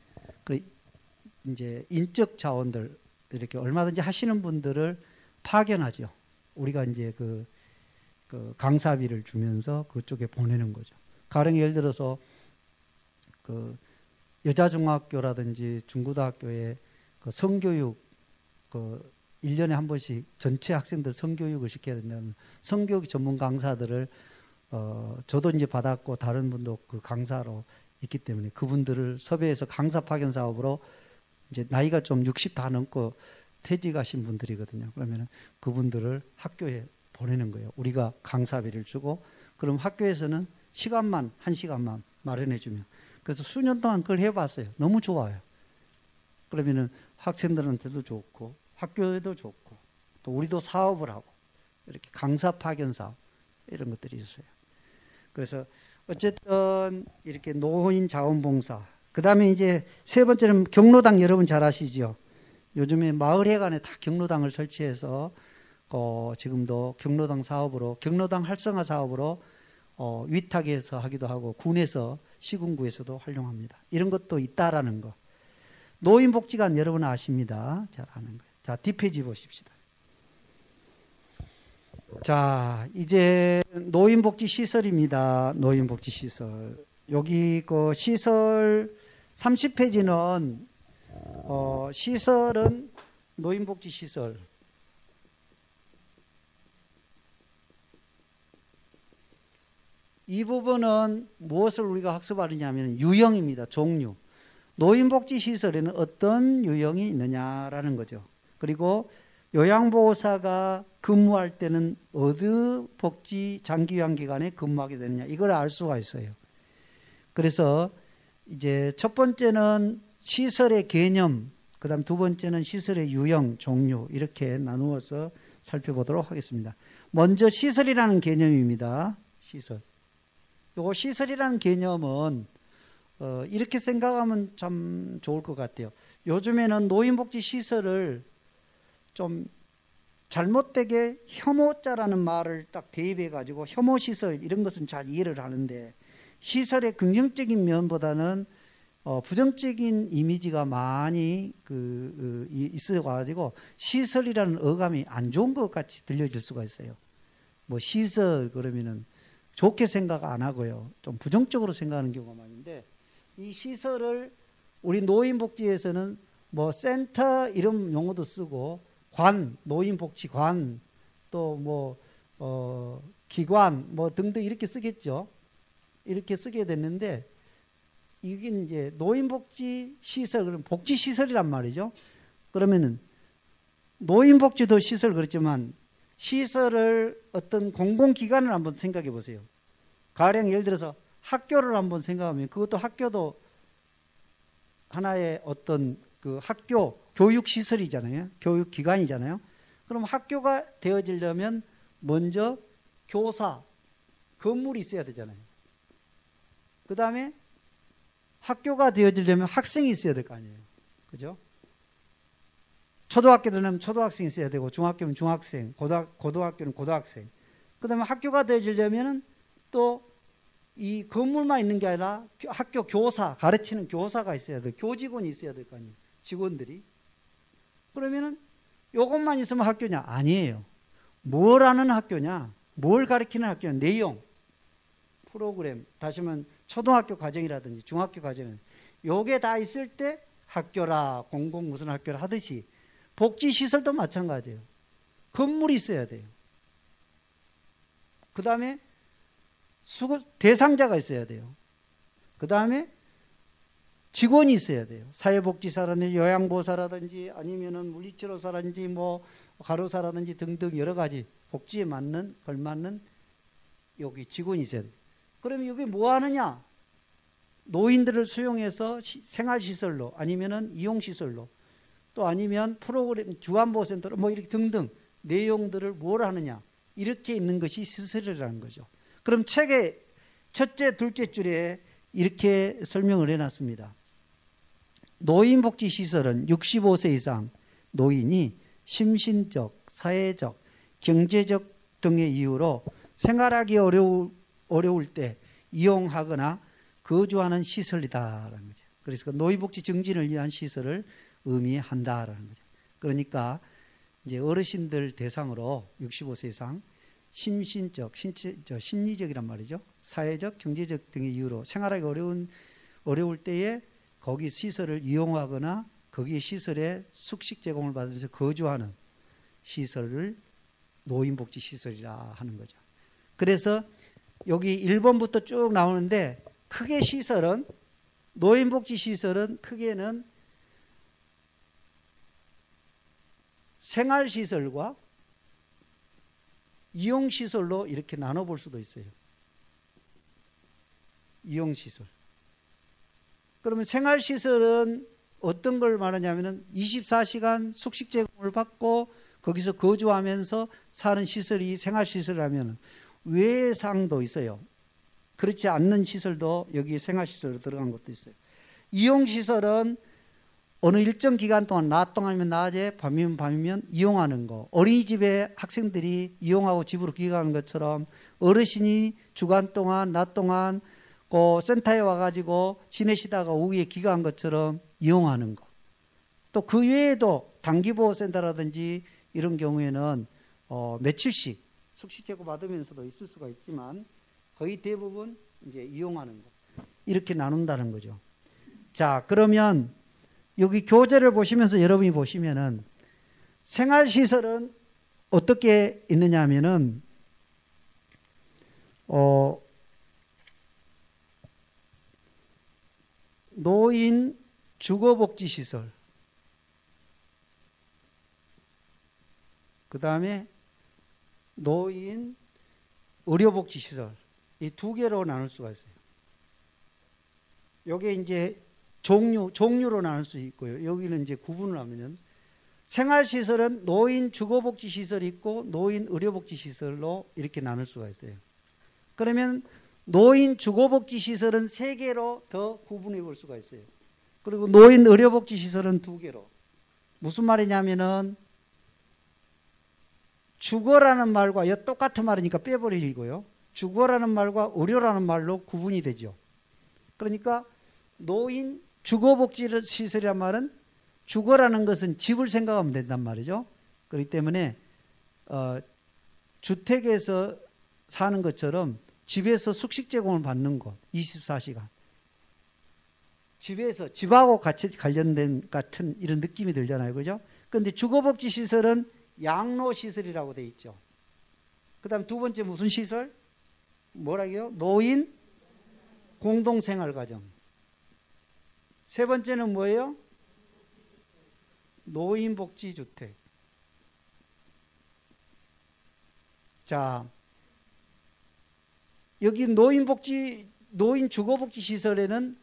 이제 인적 자원들 이렇게 얼마든지 하시는 분들을 파견하죠. 우리가 이제 그 강사비를 주면서 그쪽에 보내는 거죠. 가령 예를 들어서 그 여자중학교라든지 중고등학교에 그 성교육 1년에 한 번씩 전체 학생들 성교육을 시켜야 된다는 성교육 전문 강사들을 저도 이제 받았고 다른 분도 그 강사로 있기 때문에 그분들을 섭외해서 강사 파견 사업으로, 이제 나이가 좀 60 다 넘고 퇴직하신 분들이거든요. 그러면 그분들을 학교에 보내는 거예요. 우리가 강사비를 주고, 그럼 학교에서는 시간만 1시간만 마련해 주면, 그래서 수년 동안 그걸 해봤어요. 너무 좋아요. 그러면은 학생들한테도 좋고 학교에도 좋고 또 우리도 사업을 하고 이렇게 강사 파견 사업 이런 것들이 있어요. 그래서 어쨌든 이렇게 노인 자원봉사, 그 다음에 이제 세 번째는 경로당, 여러분 잘 아시죠? 요즘에 마을회관에 다 경로당을 설치해서 지금도 경로당 사업으로, 경로당 활성화 사업으로 위탁에서 하기도 하고 군에서 시군구에서도 활용합니다. 이런 것도 있다라는 거. 노인복지관 여러분 아십니다. 잘 아는 거예요. 자, 뒷페이지 보십시다. 자, 이제 노인복지시설입니다. 노인복지시설. 여기 그 시설 30페이지는 시설은 노인복지시설. 이 부분은 무엇을 우리가 학습하느냐면 유형입니다. 종류. 노인복지시설에는 어떤 유형이 있느냐라는 거죠. 그리고 요양보호사가 근무할 때는 어느 복지 장기요양기관에 근무하게 되느냐, 이걸 알 수가 있어요. 그래서 이제 첫 번째는 시설의 개념, 그 다음 두 번째는 시설의 유형, 종류, 이렇게 나누어서 살펴보도록 하겠습니다. 먼저 시설이라는 개념입니다. 시설. 요 시설이라는 개념은 이렇게 생각하면 참 좋을 것 같아요. 요즘에는 노인복지시설을 좀 잘못되게 혐오자라는 말을 딱 대입해 가지고 혐오시설 이런 것은 잘 이해를 하는데, 시설의 긍정적인 면보다는 부정적인 이미지가 많이 있어 가지고 시설이라는 어감이 안 좋은 것 같이 들려질 수가 있어요. 뭐 시설 그러면은 좋게 생각 안 하고요, 좀 부정적으로 생각하는 경우가 많은데, 이 시설을 우리 노인복지에서는 뭐 센터 이런 용어도 쓰고 관, 노인복지관, 또 뭐 기관 뭐 등등 이렇게 쓰겠죠. 이렇게 쓰게 됐는데, 이게 이제 노인복지 시설, 그럼 복지 시설이란 말이죠. 그러면은 노인복지도 시설 그렇지만 시설을 어떤 공공기관을 한번 생각해 보세요. 가령 예를 들어서 학교를 한번 생각하면 그것도 학교도 하나의 어떤 그 학교 교육시설이잖아요. 교육기관이잖아요. 그럼 학교가 되어지려면 먼저 교사, 건물이 있어야 되잖아요. 그 다음에 학교가 되어지려면 학생이 있어야 될 거 아니에요. 그죠? 초등학교 되려면 초등학생이 있어야 되고, 중학교면 중학생, 고등학교는 고등학생. 그 다음에 학교가 되어지려면 또 이 건물만 있는 게 아니라 학교 교사, 가르치는 교사가 있어야 돼. 교직원이 있어야 될 거 아니에요. 직원들이. 그러면은 이것만 있으면 학교냐? 아니에요. 뭘 하는 학교냐? 뭘 가르치는 학교냐? 내용, 프로그램, 다시 말하면 초등학교 과정이라든지 중학교 과정은 요게 다 있을 때 학교라, 공공 무슨 학교라 하듯이 복지시설도 마찬가지예요. 건물이 있어야 돼요. 그 다음에 대상자가 있어야 돼요. 그 다음에 직원이 있어야 돼요. 사회복지사라든지 요양보호사라든지 아니면은 물리치료사라든지 뭐 간호사라든지 등등 여러 가지 복지에 맞는 걸맞는 여기 직원이 있어야 돼요. 그러면 여기 뭐 하느냐? 노인들을 수용해서 생활시설로 아니면은 이용시설로 또 아니면 프로그램 주안보호센터로 뭐 이렇게 등등 내용들을 뭘 하느냐? 이렇게 있는 것이 시설이라는 거죠. 그럼 책의 첫째, 둘째 줄에 이렇게 설명을 해놨습니다. 노인복지시설은 65세 이상 노인이 심신적, 사회적, 경제적 등의 이유로 생활하기 어려울 때 이용하거나 거주하는 시설이다라는 거죠. 그래서 노인복지 증진을 위한 시설을 의미한다라는 거죠. 그러니까 이제 어르신들 대상으로 65세 이상 심신적, 심리적이란 말이죠. 사회적, 경제적 등의 이유로 생활하기 어려울 때에 거기 시설을 이용하거나 거기 시설에 숙식 제공을 받으면서 거주하는 시설을 노인복지시설이라 하는 거죠. 그래서 여기 1번부터 쭉 나오는데 크게 시설은 노인복지시설은 크게는 생활시설과 이용시설로 이렇게 나눠볼 수도 있어요. 이용시설. 그러면 생활시설은 어떤 걸 말하냐면은 24시간 숙식 제공을 받고 거기서 거주하면서 사는 시설이 생활시설이라면 외상도 있어요. 그렇지 않는 시설도 여기 생활시설로 들어간 것도 있어요. 이용시설은 어느 일정 기간 동안 낮 동안이면 낮에 밤이면 밤이면 이용하는 거. 어린이집에 학생들이 이용하고 집으로 귀가하는 것처럼 어르신이 주간 동안 낮 동안 그 센터에 와가지고 지내시다가 오후에 귀가한 것처럼 이용하는 거. 또 그 외에도 단기보호센터라든지 이런 경우에는 며칠씩 숙식 제공 받으면서도 있을 수가 있지만 거의 대부분 이제 이용하는 거. 이렇게 나눈다는 거죠. 자, 그러면 여기 교재를 보시면서 여러분이 보시면은 생활시설은 어떻게 있느냐 하면은 노인 주거복지시설, 그 다음에 노인 의료복지시설, 이 두 개로 나눌 수가 있어요. 요게 이제 종류로 나눌 수 있고요. 여기는 이제 구분을 하면은 생활시설은 노인 주거복지시설이 있고 노인 의료복지시설로 이렇게 나눌 수가 있어요. 그러면 노인 주거복지시설은 3개로 더 구분해 볼 수가 있어요. 그리고 노인 의료복지시설은 2개로. 무슨 말이냐면은 주거라는 말과 똑같은 말이니까 빼버리고요. 주거라는 말과 의료라는 말로 구분이 되죠. 그러니까 노인 주거복지시설이란 말은 주거라는 것은 집을 생각하면 된단 말이죠. 그렇기 때문에 주택에서 사는 것처럼 집에서 숙식 제공을 받는 것 24시간 집하고 같이 관련된 같은 이런 느낌이 들잖아요. 그죠? 그런데 주거복지시설은 양로시설이라고 되어 있죠. 그 다음 두 번째 무슨 시설? 뭐라고요? 노인 공동생활가정. 세 번째는 뭐예요? 노인복지주택. 자, 여기 노인 주거복지시설에는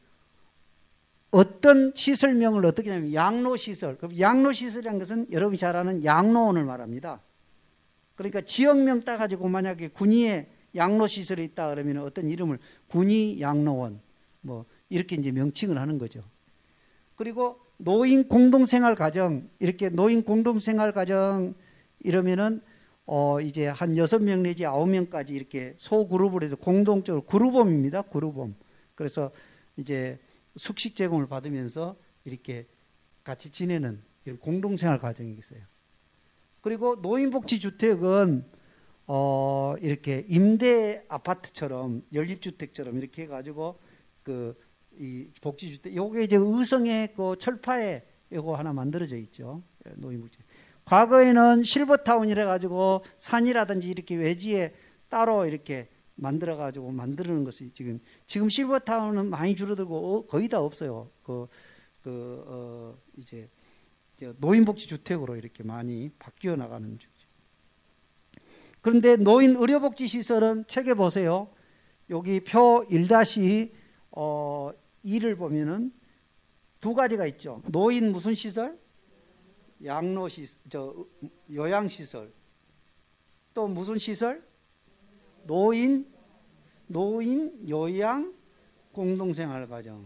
어떤 시설명을 어떻게 하냐면 양로시설. 그럼 양로시설이라는 것은 여러분이 잘 아는 양로원을 말합니다. 그러니까 지역명 따가지고 만약에 군위에 양로시설이 있다 그러면 어떤 이름을 군위 양로원 뭐 이렇게 이제 명칭을 하는 거죠. 그리고 노인 공동생활 가정, 이렇게 노인 공동생활 가정 이러면은 이제 한 6명 내지 9명까지 이렇게 소그룹을 해서 공동적으로 그룹홈입니다. 그룹홈. 그래서 이제 숙식 제공을 받으면서 이렇게 같이 지내는 이런 공동생활 과정이 있어요. 그리고 노인복지주택은 이렇게 임대 아파트처럼 연립주택처럼 이렇게 해가지고 이 복지주택 요게 이제 의성의 그 철파에 요거 하나 만들어져 있죠. 노인복지. 과거에는 실버타운이라 가지고 산이라든지 이렇게 외지에 따로 이렇게 만들어 가지고 만드는 것이 지금 실버타운은 많이 줄어들고 거의 다 없어요. 이제 노인복지 주택으로 이렇게 많이 바뀌어 나가는 중이죠. 그런데 노인 의료복지 시설은 책에 보세요. 여기 표 1-2를 보면은 두 가지가 있죠. 노인 무슨 시설? 요양시설. 또 무슨 시설? 노인 요양 공동생활가정.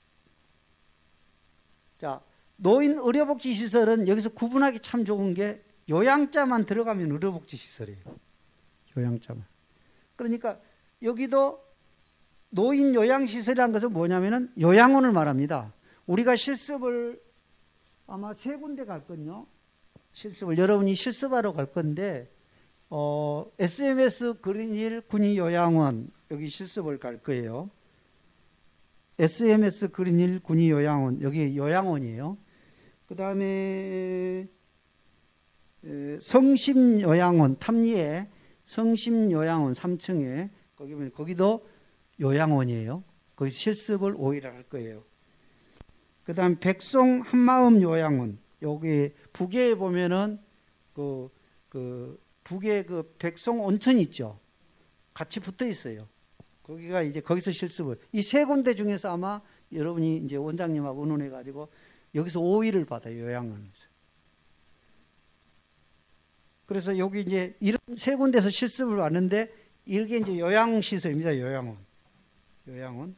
자, 노인 의료복지시설은 여기서 구분하기 참 좋은 게 요양자만 들어가면 의료복지시설이에요. 요양자만. 그러니까 여기도 노인 요양시설이라는 것은 뭐냐면은 요양원을 말합니다. 우리가 실습을 아마 3군데 갈 거든요. 실습을 여러분이 실습하러 갈 건데 SMS 그린힐 군의요양원 여기 실습을 갈 거예요. SMS 그린힐 군의요양원 여기 요양원이에요. 그 다음에 성심요양원 탐리에 성심요양원 3층에 거기 보면 거기도 요양원이에요. 거기 실습을 5일 할 거예요. 그 다음 백송 한마음 요양원 여기 북에 보면은 북에 백송 온천 있죠. 같이 붙어 있어요. 거기가 이제 거기서 실습을 이 3군데 중에서 아마 여러분이 이제 원장님하고 의논해 가지고 여기서 5일을 받아요. 요양원에서. 그래서 여기 이제 이런 3군데서 실습을 왔는데 이게 이제 요양시설입니다. 요양원.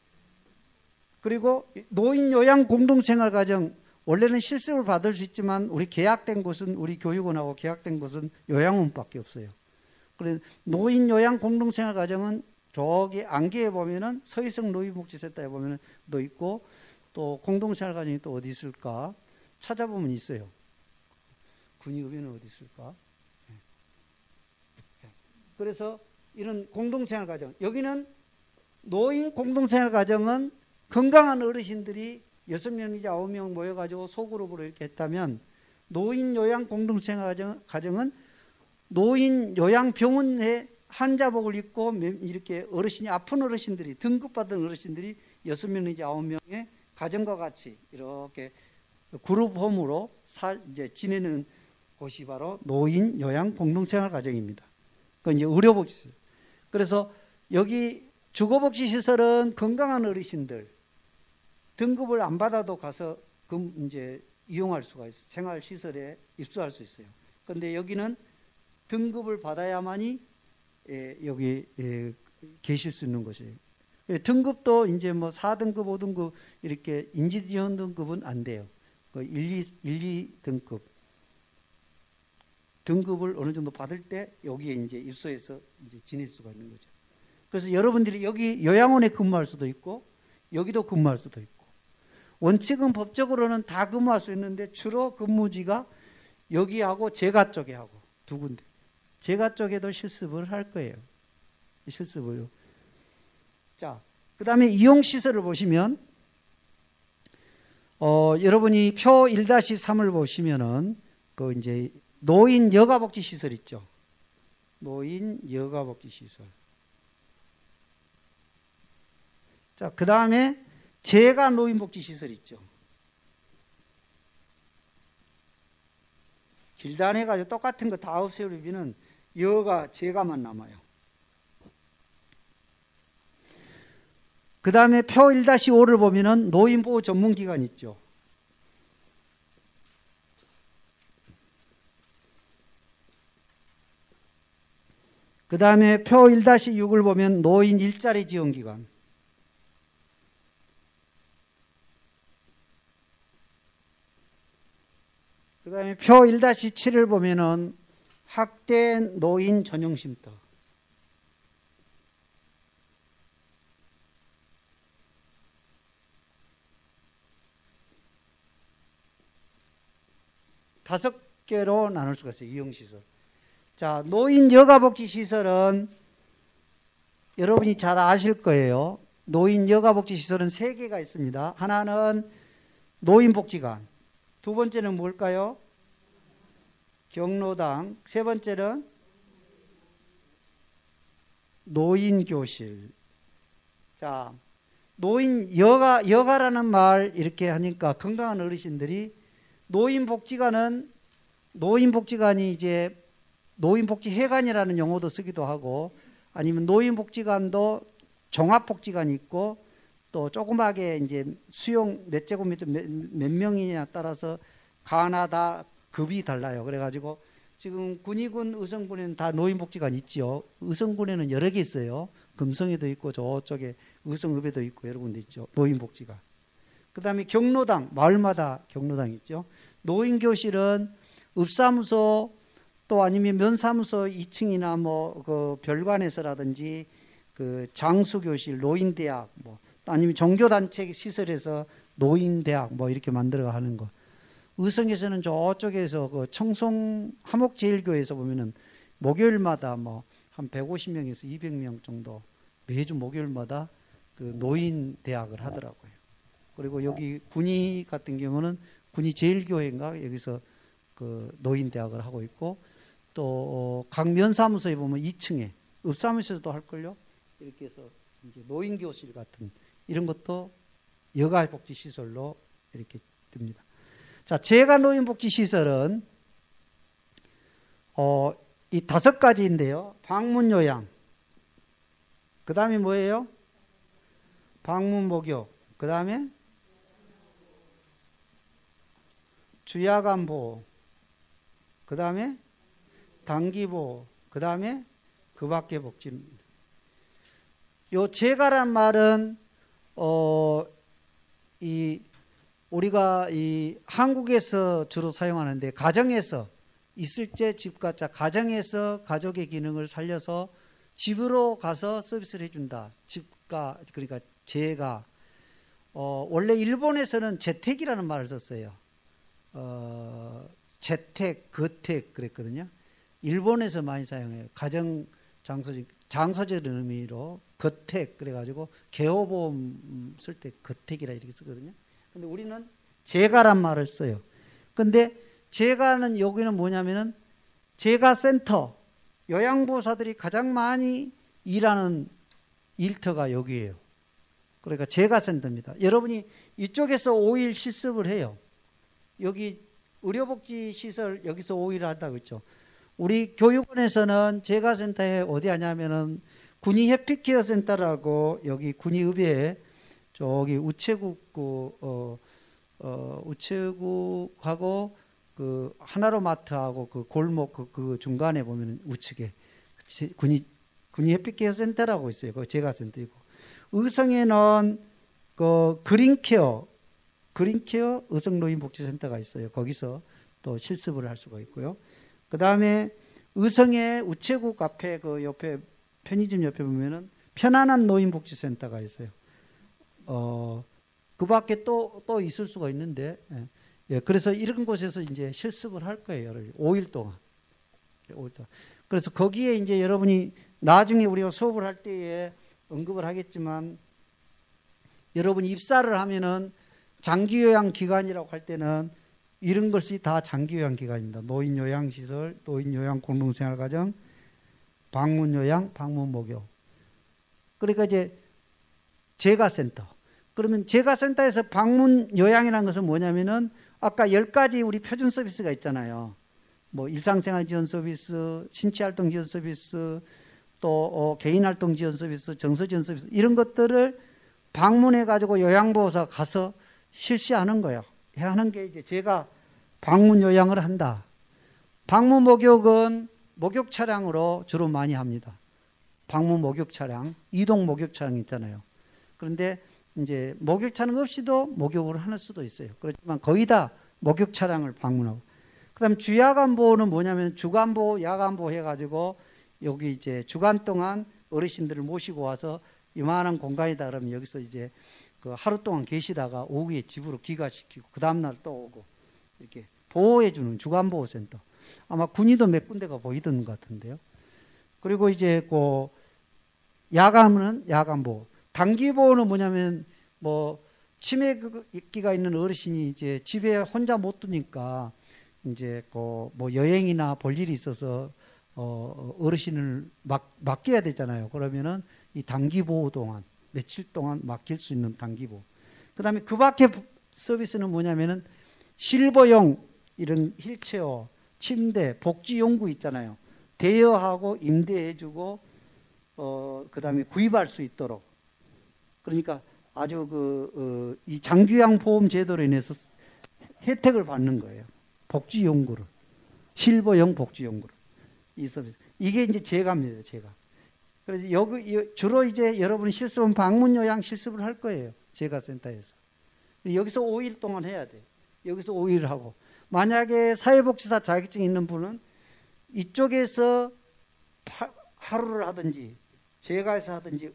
그리고 노인 요양 공동생활가정 원래는 실습을 받을 수 있지만 우리 계약된 곳은 우리 교육원하고 계약된 곳은 요양원밖에 없어요. 그래서 노인 요양 공동생활가정은 저기 안개에 보면은 서희성 노인복지센터에 보면은 또 있고 또 공동생활가정이 또 어디 있을까 찾아보면 있어요. 군의읍에는 어디 있을까? 그래서 이런 공동생활가정 여기는 노인 공동생활가정은 건강한 어르신들이 6명이지 9명 모여가지고 소그룹으로 이렇게 했다면 노인 요양 공동생활가정은 노인 요양병원에 환자복을 입고 이렇게 어르신이 아픈 어르신들이 등급받은 어르신들이 6명이지 9명의 가정과 같이 이렇게 그룹홈으로 이제 지내는 곳이 바로 노인 요양 공동생활가정입니다. 그건 이제 의료복지시설. 그래서 여기 주거복지시설은 건강한 어르신들 등급을 안 받아도 가서 이제 이용할 수가 있어요. 생활시설에 입소할 수 있어요. 그런데 여기는 등급을 받아야만이 여기 계실 수 있는 것이에요. 등급도 이제 뭐 4등급, 5등급 이렇게 인지지원 등급은 안 돼요. 1, 2등급 등급을 어느 정도 받을 때 여기에 이제 입소해서 이제 지낼 수가 있는 거죠. 그래서 여러분들이 여기 요양원에 근무할 수도 있고 여기도 근무할 수도 있고 원칙은 법적으로는 다 근무할 수 있는데 주로 근무지가 여기하고 제가 쪽에 하고 두 군데. 제가 쪽에도 실습을 할 거예요. 실습을요. 자, 그 다음에 이용시설을 보시면 여러분이 표 1-3을 보시면은 이제 노인 여가복지시설 있죠. 노인 여가복지시설. 자, 그 다음에 재가 노인복지시설 있죠. 길단해가지고 똑같은 거 다 없애버리면 여가, 재가만 남아요. 그 다음에 표 1-5를 보면은 노인보호 전문기관 있죠. 그 다음에 표 1-6을 보면 노인 일자리 지원기관. 그 다음에 표 1-7을 보면은 학대 노인 전용 쉼터. 다섯 개로 나눌 수가 있어요. 이용시설. 자, 노인 여가복지시설은 여러분이 잘 아실 거예요. 노인 여가복지시설은 세 개가 있습니다. 하나는 노인복지관, 두 번째는 뭘까요? 경로당, 세 번째는 노인교실. 자, 여가라는 말 이렇게 하니까 건강한 어르신들이 노인복지관이 이제 노인복지회관이라는 용어도 쓰기도 하고, 아니면 노인복지관도 종합복지관이 있고, 또 조그맣게 이제 수용 몇 제곱미터 몇 명이냐 따라서 가나다 급이 달라요. 그래가지고 지금 군위군, 의성군에는 다 노인복지관 있죠. 의성군에는 여러 개 있어요. 금성에도 있고 저쪽에 의성읍에도 있고 여러 군데 있죠. 노인복지관. 그 다음에 경로당, 마을마다 경로당 있죠. 노인교실은 읍사무소 또 아니면 면사무소 2층이나 뭐 그 별관에서라든지 그 장수교실, 노인대학, 뭐 아니면 종교단체 시설에서 노인대학 뭐 이렇게 만들어 하는 거. 의성에서는 저쪽에서 그 청송 화목제일교회에서 보면은 목요일마다 뭐 한 150명에서 200명 정도 매주 목요일마다 그 노인대학을 하더라고요. 그리고 여기 군위 같은 경우는 군위 제일교회인가 여기서 그 노인대학을 하고 있고, 또 각 면사무소에 보면 2층에 읍사무소에서도 할걸요. 이렇게 해서 이제 노인교실 같은 이런 것도 여가복지시설로 이렇게 듭니다. 자, 제가 노인복지시설은 이 5가지인데요. 방문요양, 그 다음에 뭐예요? 방문목욕, 그 다음에 주야간보호, 그 다음에 단기보호, 그 다음에 그 밖의 복지입니다. 요 제가란 말은 우리가 이 한국에서 주로 사용하는데, 가정에서 있을 때 집가자, 가정에서 가족의 기능을 살려서 집으로 가서 서비스를 해준다. 집가, 그러니까 제가 원래 일본에서는 재택이라는 말을 썼어요. 재택, 거택 그랬거든요. 일본에서 많이 사용해요. 가정 장소적인 의미로 거택 그래가지고 개호보험 쓸 때 거택이라 이렇게 쓰거든요. 근데 우리는 제가란 말을 써요. 근데 제가는 여기는 뭐냐면은 제가센터, 요양보호사들이 가장 많이 일하는 일터가 여기예요. 그러니까 제가센터입니다. 여러분이 이쪽에서 5일 실습을 해요. 여기 의료복지시설 여기서 5일 한다고 했죠. 우리 교육원에서는 제가센터에 어디 하냐면은 군위 해피케어센터라고 여기 군위읍에 저기 우체국 우체국하고 그 하나로마트하고 그 골목 그 중간에 보면은 우측에 군위 해피케어센터라고 있어요. 그 제가센터이고, 의성에는 그 그린케어 의성노인복지센터가 있어요. 거기서 또 실습을 할 수가 있고요. 그 다음에 의성의 우체국 앞에 그 옆에 편의점 옆에 보면은 편안한 노인복지센터가 있어요. 그 밖에 또 있을 수가 있는데, 예, 그래서 이런 곳에서 이제 실습을 할 거예요. 5일 동안. 그래서 거기에 이제 여러분이 나중에 우리가 수업을 할 때에 언급을 하겠지만, 여러분이 입사를 하면은 장기요양기관이라고 할 때는 이런 것이 다 장기요양기관입니다. 노인요양시설, 노인요양공동생활가정, 방문요양, 방문목욕. 그러니까 이제 제가센터. 그러면 제가센터에서 방문요양이라는 것은 뭐냐면은 아까 10가지 우리 표준 서비스가 있잖아요. 뭐 일상생활 지원 서비스, 신체활동 지원 서비스, 또 개인활동 지원 서비스, 정서 지원 서비스, 이런 것들을 방문해가지고 요양보호사 가서 실시하는 거예요. 하는 게 이제 제가 방문 요양을 한다. 방문 목욕은 목욕 차량으로 주로 많이 합니다. 방문 목욕 차량, 이동 목욕 차량 있잖아요. 그런데 이제 목욕 차량 없이도 목욕을 하는 수도 있어요. 그렇지만 거의 다 목욕 차량을 방문하고, 그다음 주야간보호는 뭐냐면 주간보호, 야간보호 해가지고 여기 이제 주간 동안 어르신들을 모시고 와서 이만한 공간이다 그러면 여기서 이제 그 하루 동안 계시다가 오후에 집으로 귀가시키고 그 다음날 또 오고 이렇게 보호해주는 주간보호센터. 아마 군의도 몇 군데가 보이던 것 같은데요. 그리고 이제 그 야간은 야간보호. 단기보호는 뭐냐면 뭐 치매기가 있는 어르신이 이제 집에 혼자 못 두니까 이제 그 뭐 여행이나 볼 일이 있어서 어르신을 맡겨야 되잖아요. 그러면은 이 단기보호 동안 며칠 동안 맡길 수 있는 단기보호. 그다음에 그 밖에 서비스는 뭐냐면은 실버용 이런 휠체어, 침대, 복지용구 있잖아요. 대여하고 임대해주고 그다음에 구입할 수 있도록. 그러니까 아주 이 장기요양 보험 제도로 인해서 혜택을 받는 거예요. 복지용구를. 실버용 복지용구를. 이 서비스. 이게 이제 제가입니다, 제가. 그래서 여기 주로 이제 여러분이 실습은 방문 요양 실습을 할 거예요. 제가센터에서. 여기서 5일 동안 해야 돼요. 여기서 5일 하고. 만약에 사회복지사 자격증이 있는 분은 이쪽에서 하루를 하든지 제가에서 하든지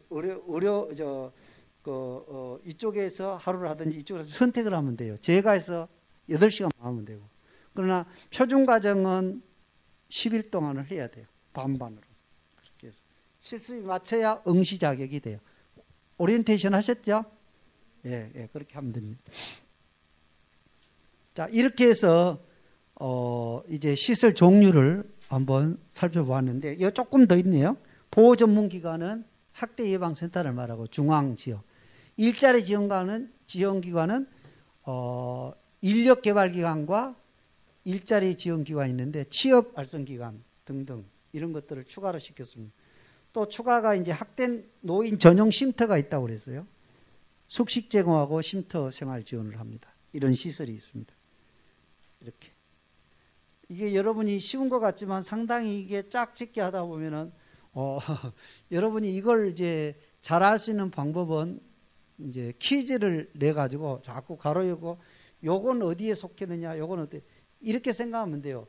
이쪽에서 하루를 하든지 이쪽에서 선택을 하면 돼요. 제가에서 8시간 하면 되고. 그러나 표준과정은 10일 동안을 해야 돼요. 반반으로. 그렇게 해서. 실습이 맞춰야 응시 자격이 돼요. 오리엔테이션 하셨죠? 예, 그렇게 하면 됩니다. 자, 이렇게 해서 이제 시설 종류를 한번 살펴보았는데, 이거 조금 더 있네요. 보호 전문 기관은 학대 예방센터를 말하고 중앙 지역. 일자리 지원기관은 인력 개발 기관과 일자리 지원 기관이 있는데 취업 발전 기관 등등 이런 것들을 추가로 시켰습니다. 또 추가가 이제 학대 노인 전용 쉼터가 있다고 그랬어요. 숙식 제공하고 쉼터 생활 지원을 합니다. 이런 시설이 있습니다. 이렇게. 이게 여러분이 쉬운 것 같지만 상당히 이게 짝짓기 하다 보면은 여러분이 이걸 이제 잘 할 수 있는 방법은 이제 퀴즈를 내 가지고 자꾸 가로 열고 요건 어디에 속했느냐, 요건 어때 이렇게 생각하면 돼요.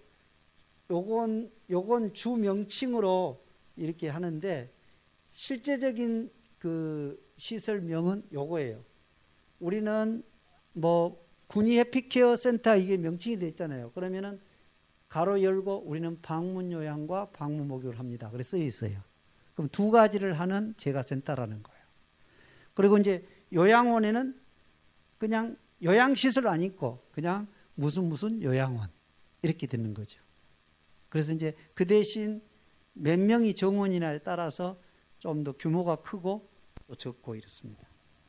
요건 주 명칭으로 이렇게 하는데 실제적인 그 시설명은 요거예요. 우리는 뭐 군의 해피케어 센터 이게 명칭이 돼 있잖아요. 그러면은 가로 열고 우리는 방문 요양과 방문 목욕을 합니다. 그래 써 있어요. 그럼 두 가지를 하는 제가센터라는 거예요. 그리고 이제 요양원에는 그냥 요양시설 안 있고 그냥 무슨 요양원 이렇게 되는 거죠. 그래서 이제 그 대신 몇 명이 정원이냐에 따라서 좀 더 규모가 크고 또 적고 이렇습니다.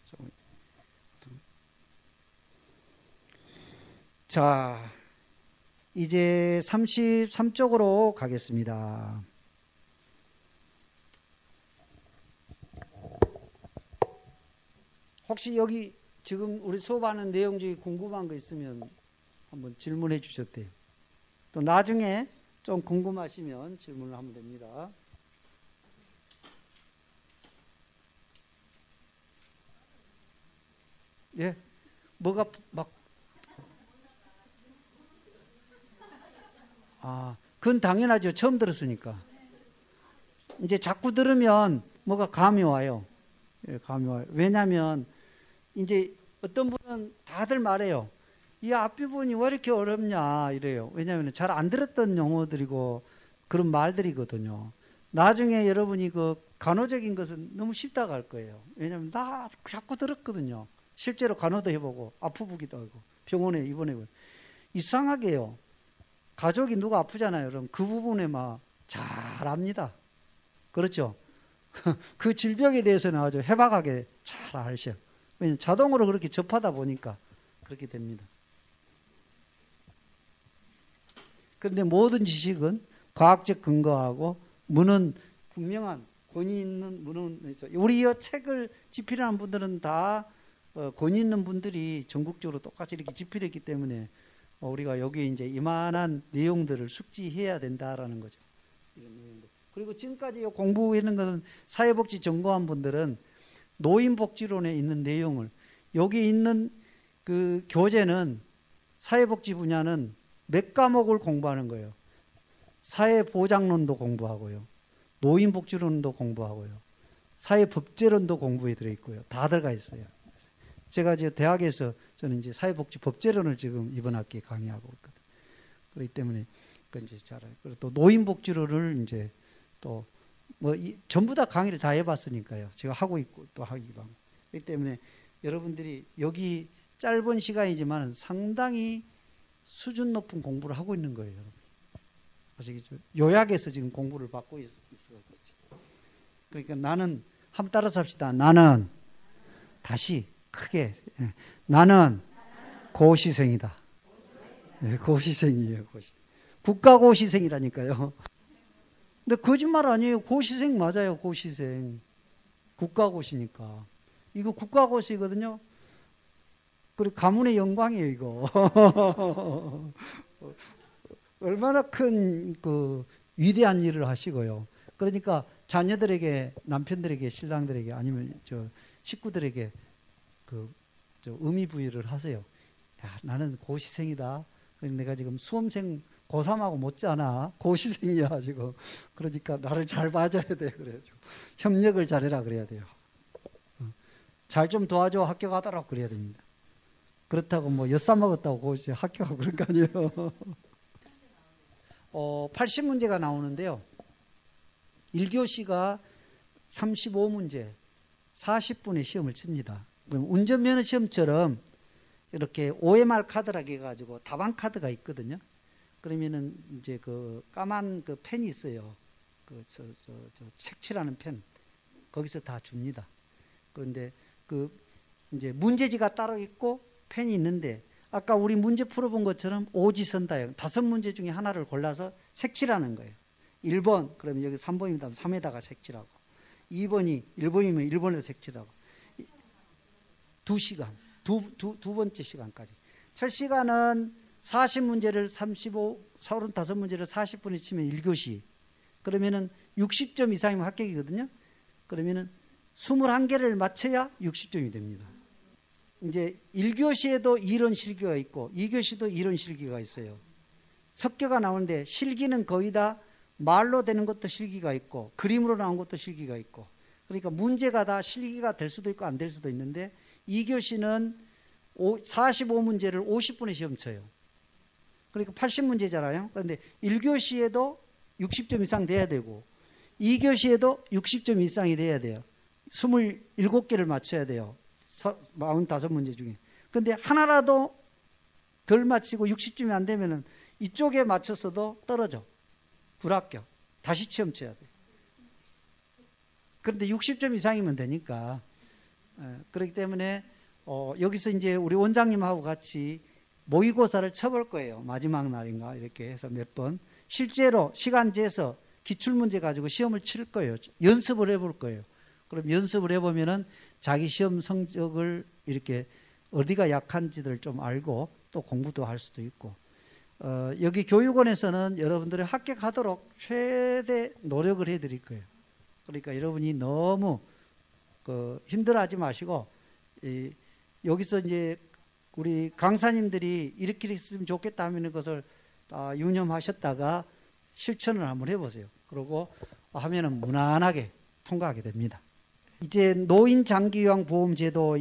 자, 이제 33쪽으로 가겠습니다. 혹시 여기 지금 우리 수업하는 내용 중에 궁금한 거 있으면 한번 질문해 주셨대요. 또 나중에 좀 궁금하시면 질문을 하면 됩니다. 예, 뭐가 막 그건 당연하죠. 처음 들었으니까. 이제 자꾸 들으면 뭐가 감이 와요. 예, 감이 와요. 왜냐하면 이제 어떤 분은 다들 말해요. 이 앞부분이 왜 이렇게 어렵냐 이래요. 왜냐하면 잘 안 들었던 용어들이고 그런 말들이거든요. 나중에 여러분이 그 간호적인 것은 너무 쉽다고 할 거예요. 왜냐하면 나 자꾸 들었거든요. 실제로 간호도 해보고 아프기도 하고 병원에 입원해보고 이상하게요. 가족이 누가 아프잖아요. 그럼 그 부분에 막 잘 압니다. 그렇죠? 그 질병에 대해서는 아주 해박하게 잘 아셔. 왜냐하면 자동으로 그렇게 접하다 보니까 그렇게 됩니다. 그런데 모든 지식은 과학적 근거하고 문은 분명한 권위 있는 문은 우리 이 책을 집필하는 분들은 다 권위 있는 분들이 전국적으로 똑같이 이렇게 집필했기 때문에 우리가 여기 이제 이만한 내용들을 숙지해야 된다라는 거죠. 이런 내용들. 그리고 지금까지 공부하는 것은 사회복지 전공한 분들은 노인복지론에 있는 내용을 여기 있는 그 교재는 사회복지 분야는 몇 과목을 공부하는 거예요. 사회보장론도 공부하고요. 노인복지론도 공부하고요. 사회법제론도 공부에 들어있고요. 다 들어가 있어요. 제가 이제 대학에서 저는 이제 사회복지법제론을 지금 이번 학기에 강의하고 있거든요. 그렇기 때문에 그건 이제 잘 알고. 그리고 또 노인복지론을 이제 또 뭐 전부 다 강의를 다 해봤으니까요. 제가 하고 있고 또 하기도 하고. 그렇기 때문에 여러분들이 여기 짧은 시간이지만 상당히 수준 높은 공부를 하고 있는 거예요, 여러분. 아시겠죠? 요약해서 지금 공부를 받고 있어. 그러니까 나는 한번 따라서 합시다. 나는 다시 크게 나는 고시생이다. 네, 고시생이에요. 국가고시생이라니까요. 근데 거짓말 아니에요. 고시생 맞아요. 고시생. 국가고시니까. 이거 국가고시거든요. 그리고 가문의 영광이에요, 이거. 얼마나 큰 그 위대한 일을 하시고요. 그러니까 자녀들에게, 남편들에게, 신랑들에게 아니면 저 식구들에게 그 저 의미 부여를 하세요. 야, 나는 고시생이다. 내가 지금 수험생 고3하고 못지않아 고시생이야 지금. 그러니까 나를 잘 봐줘야 돼. 그래가지고 협력을 잘해라 그래야 돼요. 잘 좀 도와줘 합격하도록 그래야 됩니다. 그렇다고 뭐 엿사 먹었다고 고시 합격하고 그런 거 아니에요. 80문제가 나오는데요. 1교시가 35문제, 40분의 시험을 칩니다. 그럼 운전면허 시험처럼 이렇게 OMR 카드라고 해가지고 답안 카드가 있거든요. 그러면은 이제 그 까만 그 펜이 있어요. 그 색칠하는 펜. 거기서 다 줍니다. 그런데 그 이제 문제지가 따로 있고 펜이 있는데 아까 우리 문제 풀어본 것처럼 오지선다형 5문제 중에 하나를 골라서 색칠하는 거예요. 1번 그러면 여기 3번이면 3에다가 색칠하고 2번이 1번이면 1번에다 색칠하고 2시간 두 번째 시간까지 첫 시간은 40문제를 35문제를 40분에 치면 1교시 그러면은 60점 이상이면 합격이거든요. 그러면은 21개를 맞춰야 60점이 됩니다. 이제 1교시에도 이론 실기가 있고 2교시도 이론 실기가 있어요. 섞여가 나오는데 실기는 거의 다 말로 되는 것도 실기가 있고 그림으로 나온 것도 실기가 있고 그러니까 문제가 다 실기가 될 수도 있고 안 될 수도 있는데 2교시는 45문제를 50분에 시험 쳐요. 그러니까 80문제잖아요. 그런데 1교시에도 60점 이상 돼야 되고 2교시에도 60점 이상이 돼야 돼요. 27개를 맞춰야 돼요. 45문제 중에. 근데 하나라도 덜 맞히고 60점이 안 되면은 이쪽에 맞췄어도 떨어져. 불합격. 다시 시험 쳐야 돼. 그런데 60점 이상이면 되니까. 그렇기 때문에 여기서 이제 우리 원장님하고 같이 모의고사를 쳐볼 거예요. 마지막 날인가 이렇게 해서 몇 번. 실제로 시간 재서 기출문제 가지고 시험을 칠 거예요. 연습을 해볼 거예요. 그럼 연습을 해보면은 자기 시험 성적을 이렇게 어디가 약한지를 좀 알고 또 공부도 할 수도 있고 여기 교육원에서는 여러분들이 합격하도록 최대 노력을 해드릴 거예요. 그러니까 여러분이 너무 힘들어하지 마시고 여기서 이제 우리 강사님들이 이렇게 했으면 좋겠다 하는 것을 유념하셨다가 실천을 한번 해보세요. 그리고 하면은 무난하게 통과하게 됩니다. 이제 노인 장기요양 보험 제도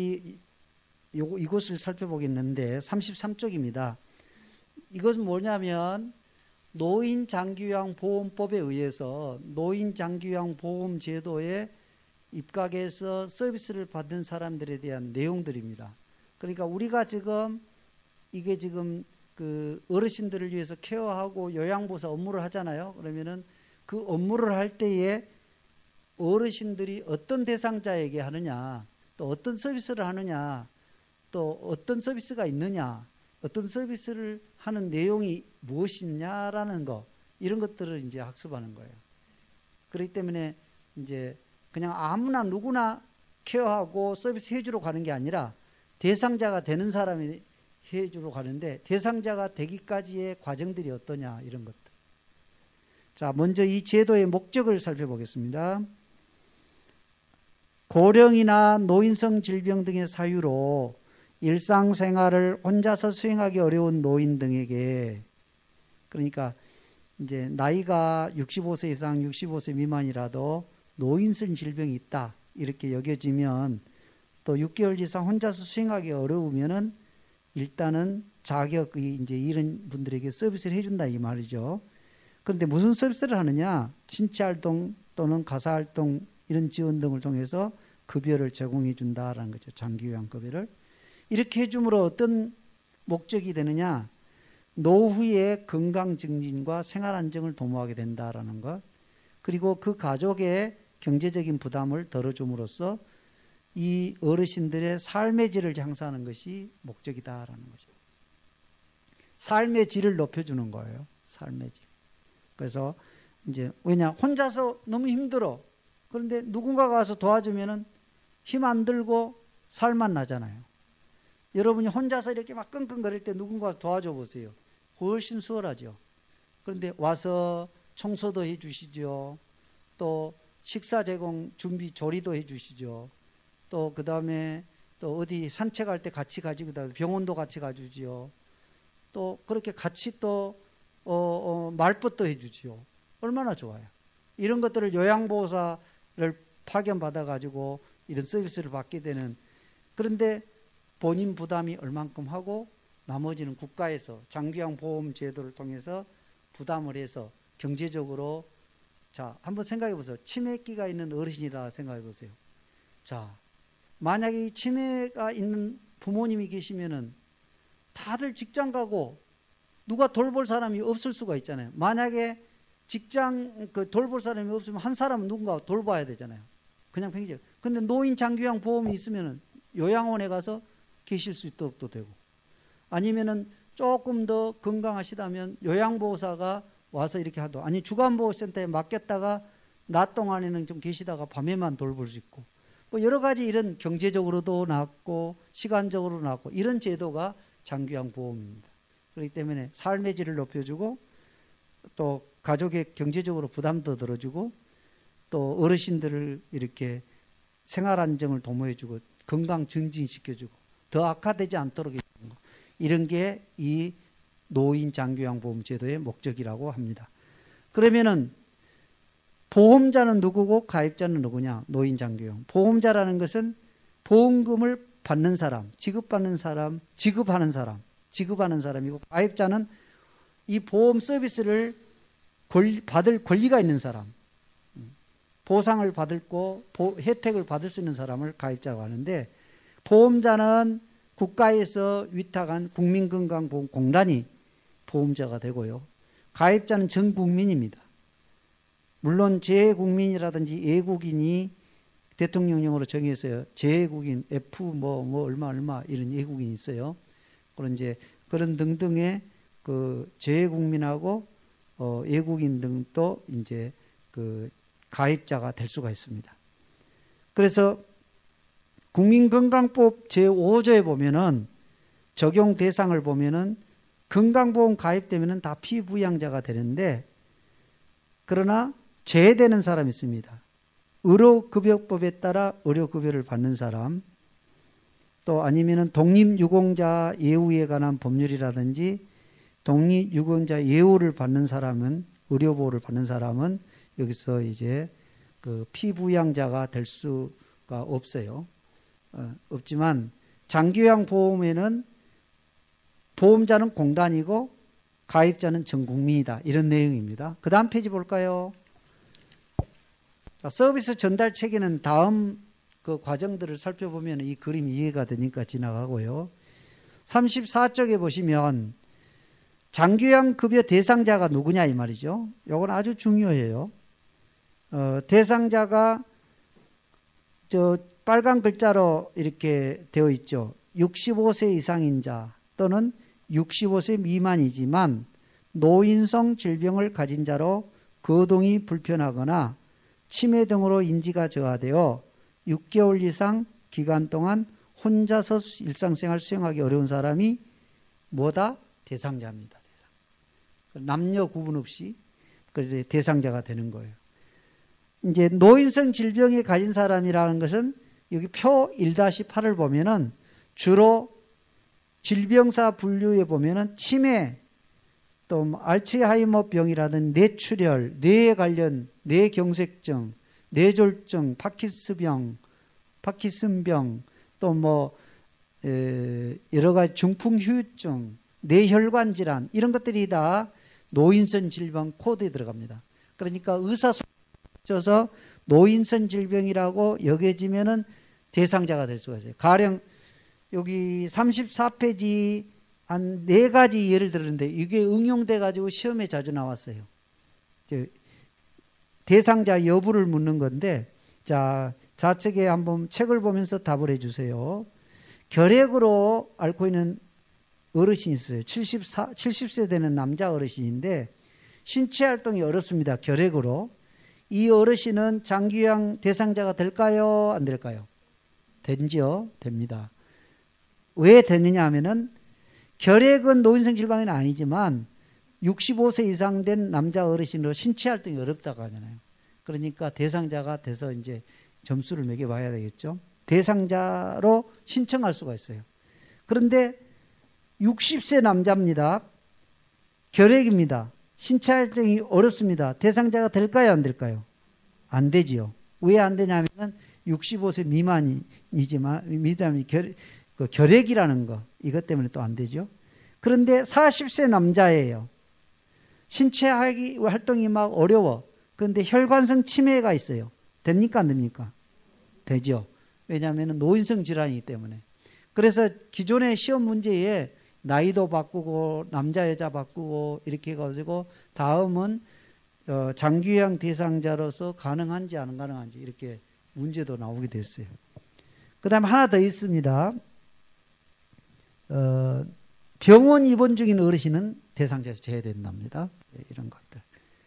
이것을 살펴보겠는데 33쪽입니다. 이것은 뭐냐면 노인 장기요양 보험법에 의해서 노인 장기요양 보험 제도에 입각해서 서비스를 받는 사람들에 대한 내용들입니다. 그러니까 우리가 지금 이게 지금 그 어르신들을 위해서 케어하고 요양보호사 업무를 하잖아요. 그러면은 그 업무를 할 때에 어르신들이 어떤 대상자에게 하느냐, 또 어떤 서비스를 하느냐, 또 어떤 서비스가 있느냐, 어떤 서비스를 하는 내용이 무엇이냐라는 거, 이런 것들을 이제 학습하는 거예요. 그렇기 때문에 이제 그냥 아무나 누구나 케어하고 서비스 해주러 가는 게 아니라 대상자가 되는 사람이 해주러 가는데 대상자가 되기까지의 과정들이 어떠냐 이런 것들. 자, 먼저 이 제도의 목적을 살펴보겠습니다. 고령이나 노인성 질병 등의 사유로 일상생활을 혼자서 수행하기 어려운 노인 등에게, 그러니까 이제 나이가 65세 이상 65세 미만이라도 노인성 질병이 있다 이렇게 여겨지면, 또 6개월 이상 혼자서 수행하기 어려우면은 일단은 자격이 이제 이런 분들에게 서비스를 해준다 이 말이죠. 그런데 무슨 서비스를 하느냐? 신체활동 또는 가사활동 이런 지원 등을 통해서 급여를 제공해 준다라는 거죠. 장기요양급여를. 이렇게 해줌으로 어떤 목적이 되느냐? 노후의 건강 증진과 생활 안정을 도모하게 된다라는 것. 그리고 그 가족의 경제적인 부담을 덜어줌으로써 이 어르신들의 삶의 질을 향상하는 것이 목적이다라는 거죠. 삶의 질을 높여주는 거예요. 삶의 질. 그래서 이제 왜냐? 혼자서 너무 힘들어. 그런데 누군가가 와서 도와주면은 힘 안 들고 살만 나잖아요. 여러분이 혼자서 이렇게 막 끙끙거릴 때 누군가 도와줘 보세요. 훨씬 수월하죠. 그런데 와서 청소도 해 주시죠. 또 식사 제공 준비 조리도 해 주시죠. 또 그 다음에 또 어디 산책할 때 같이 가지고 다 병원도 같이 가주지요. 또 그렇게 같이 또 말벗도 해주지요. 얼마나 좋아요. 이런 것들을 요양보호사를 파견받아 가지고 이런 서비스를 받게 되는. 그런데 본인 부담이 얼만큼 하고 나머지는 국가에서 장기요양보험 제도를 통해서 부담을 해서 경제적으로. 자, 한번 생각해 보세요. 치매기가 있는 어르신이라 생각해 보세요. 자, 만약에 이 치매가 있는 부모님이 계시면은 다들 직장 가고 누가 돌볼 사람이 없을 수가 있잖아요. 만약에 직장 돌볼 사람이 없으면 한 사람은 누군가 돌봐야 되잖아요. 그냥 평균. 근데 노인 장기요양 보험이 있으면은 요양원에 가서 계실 수 있도록도 되고, 아니면은 조금 더 건강하시다면 요양보호사가 와서 이렇게 하도, 아니 주간보호센터에 맡겼다가 낮 동안에는 좀 계시다가 밤에만 돌볼 수 있고, 뭐 여러 가지 이런 경제적으로도 낫고 시간적으로 낫고 이런 제도가 장기요양 보험입니다. 그렇기 때문에 삶의 질을 높여주고 또 가족의 경제적으로 부담도 덜어주고 또 어르신들을 이렇게 생활 안정을 도모해주고 건강 증진시켜주고 더 악화되지 않도록 해주는 거. 이런 게 이 노인 장기요양 보험 제도의 목적이라고 합니다. 그러면은 보험자는 누구고 가입자는 누구냐? 노인 장기요양. 보험자라는 것은 보험금을 받는 사람, 지급하는 사람이고, 가입자는 이 보험 서비스를 받을 권리가 있는 사람, 보상을 받고 혜택을 받을 수 있는 사람을 가입자라고 하는데, 보험자는 국가에서 위탁한 국민건강보험공단이 보험자가 되고요. 가입자는 전 국민입니다. 물론 재외국민이라든지 외국인이 대통령령으로 정해서 재외국인 F 뭐 얼마 이런 외국인이 있어요. 그런 이제 그런 등등의 그 재외국민하고 외국인 등도 이제 그 가입자가 될 수가 있습니다. 그래서 국민건강법 제5조에 보면은 적용 대상을 보면은 건강보험 가입되면은 다 피부양자가 되는데, 그러나 제외되는 사람이 있습니다. 의료급여법에 따라 의료급여를 받는 사람, 또 아니면은 독립유공자 예우에 관한 법률이라든지 독립유공자 예우를 받는 사람은, 의료보호를 받는 사람은 여기서 이제 그 피부양자가 될 수가 없어요. 없지만 장기요양 보험에는 보험자는 공단이고 가입자는 전 국민이다. 이런 내용입니다. 그 다음 페이지 볼까요? 자, 서비스 전달 체계는 다음 그 과정들을 살펴보면 이 그림이 이해가 되니까 지나가고요. 34쪽에 보시면 장기요양 급여 대상자가 누구냐 이 말이죠. 이건 아주 중요해요. 대상자가 저 빨간 글자로 이렇게 되어 있죠. 65세 이상인 자 또는 65세 미만이지만 노인성 질병을 가진 자로 거동이 불편하거나 치매 등으로 인지가 저하되어 6개월 이상 기간 동안 혼자서 일상생활 수행하기 어려운 사람이 뭐다? 대상자입니다. 남녀 구분 없이 대상자가 되는 거예요. 이제 노인성 질병이 가진 사람이라는 것은 여기 표 1-8을 보면은 주로 질병사 분류에 보면은 치매, 또 뭐 알츠하이머 병이라든 뇌출혈, 뇌에 관련 뇌경색증, 뇌졸중, 파킨슨병, 또 뭐 여러 가지 중풍 후유증, 뇌혈관 질환 이런 것들이 다 노인성 질병 코드에 들어갑니다. 그러니까 의사소통에서 노인성 질병이라고 여겨지면은 대상자가 될 수가 있어요. 가령 여기 34페이지 한 4가지 예를 들었는데 이게 응용돼 가지고 시험에 자주 나왔어요. 대상자 여부를 묻는 건데, 자, 좌측에 한번 책을 보면서 답을 해주세요. 결핵으로 앓고 있는 어르신이 있어요. 70세 되는 남자 어르신인데 신체 활동이 어렵습니다. 결핵으로. 이 어르신은 장기요양 대상자가 될까요? 안 될까요? 되지요? 됩니다. 왜 되느냐 하면은 결핵은 노인성 질병은 아니지만 65세 이상 된 남자 어르신으로 신체 활동이 어렵다고 하잖아요. 그러니까 대상자가 돼서 이제 점수를 매겨봐야 되겠죠. 대상자로 신청할 수가 있어요. 그런데 60세 남자입니다. 결핵입니다. 신체 활동이 어렵습니다. 대상자가 될까요? 안 될까요? 안 되지요. 왜 안 되냐면 65세 미만이 결핵이라는 거, 이것 때문에 또 안 되죠. 그런데 40세 남자예요. 신체 활동이 막 어려워. 그런데 혈관성 치매가 있어요. 됩니까? 안 됩니까? 되죠. 왜냐하면 노인성 질환이기 때문에. 그래서 기존의 시험 문제에 나이도 바꾸고 남자 여자 바꾸고 이렇게 해가지고 다음은 장기요양 대상자로서 가능한지 안 가능한지 이렇게 문제도 나오게 됐어요. 그 다음에 하나 더 있습니다. 병원 입원 중인 어르신은 대상자에서 제외된답니다. 이런 것들.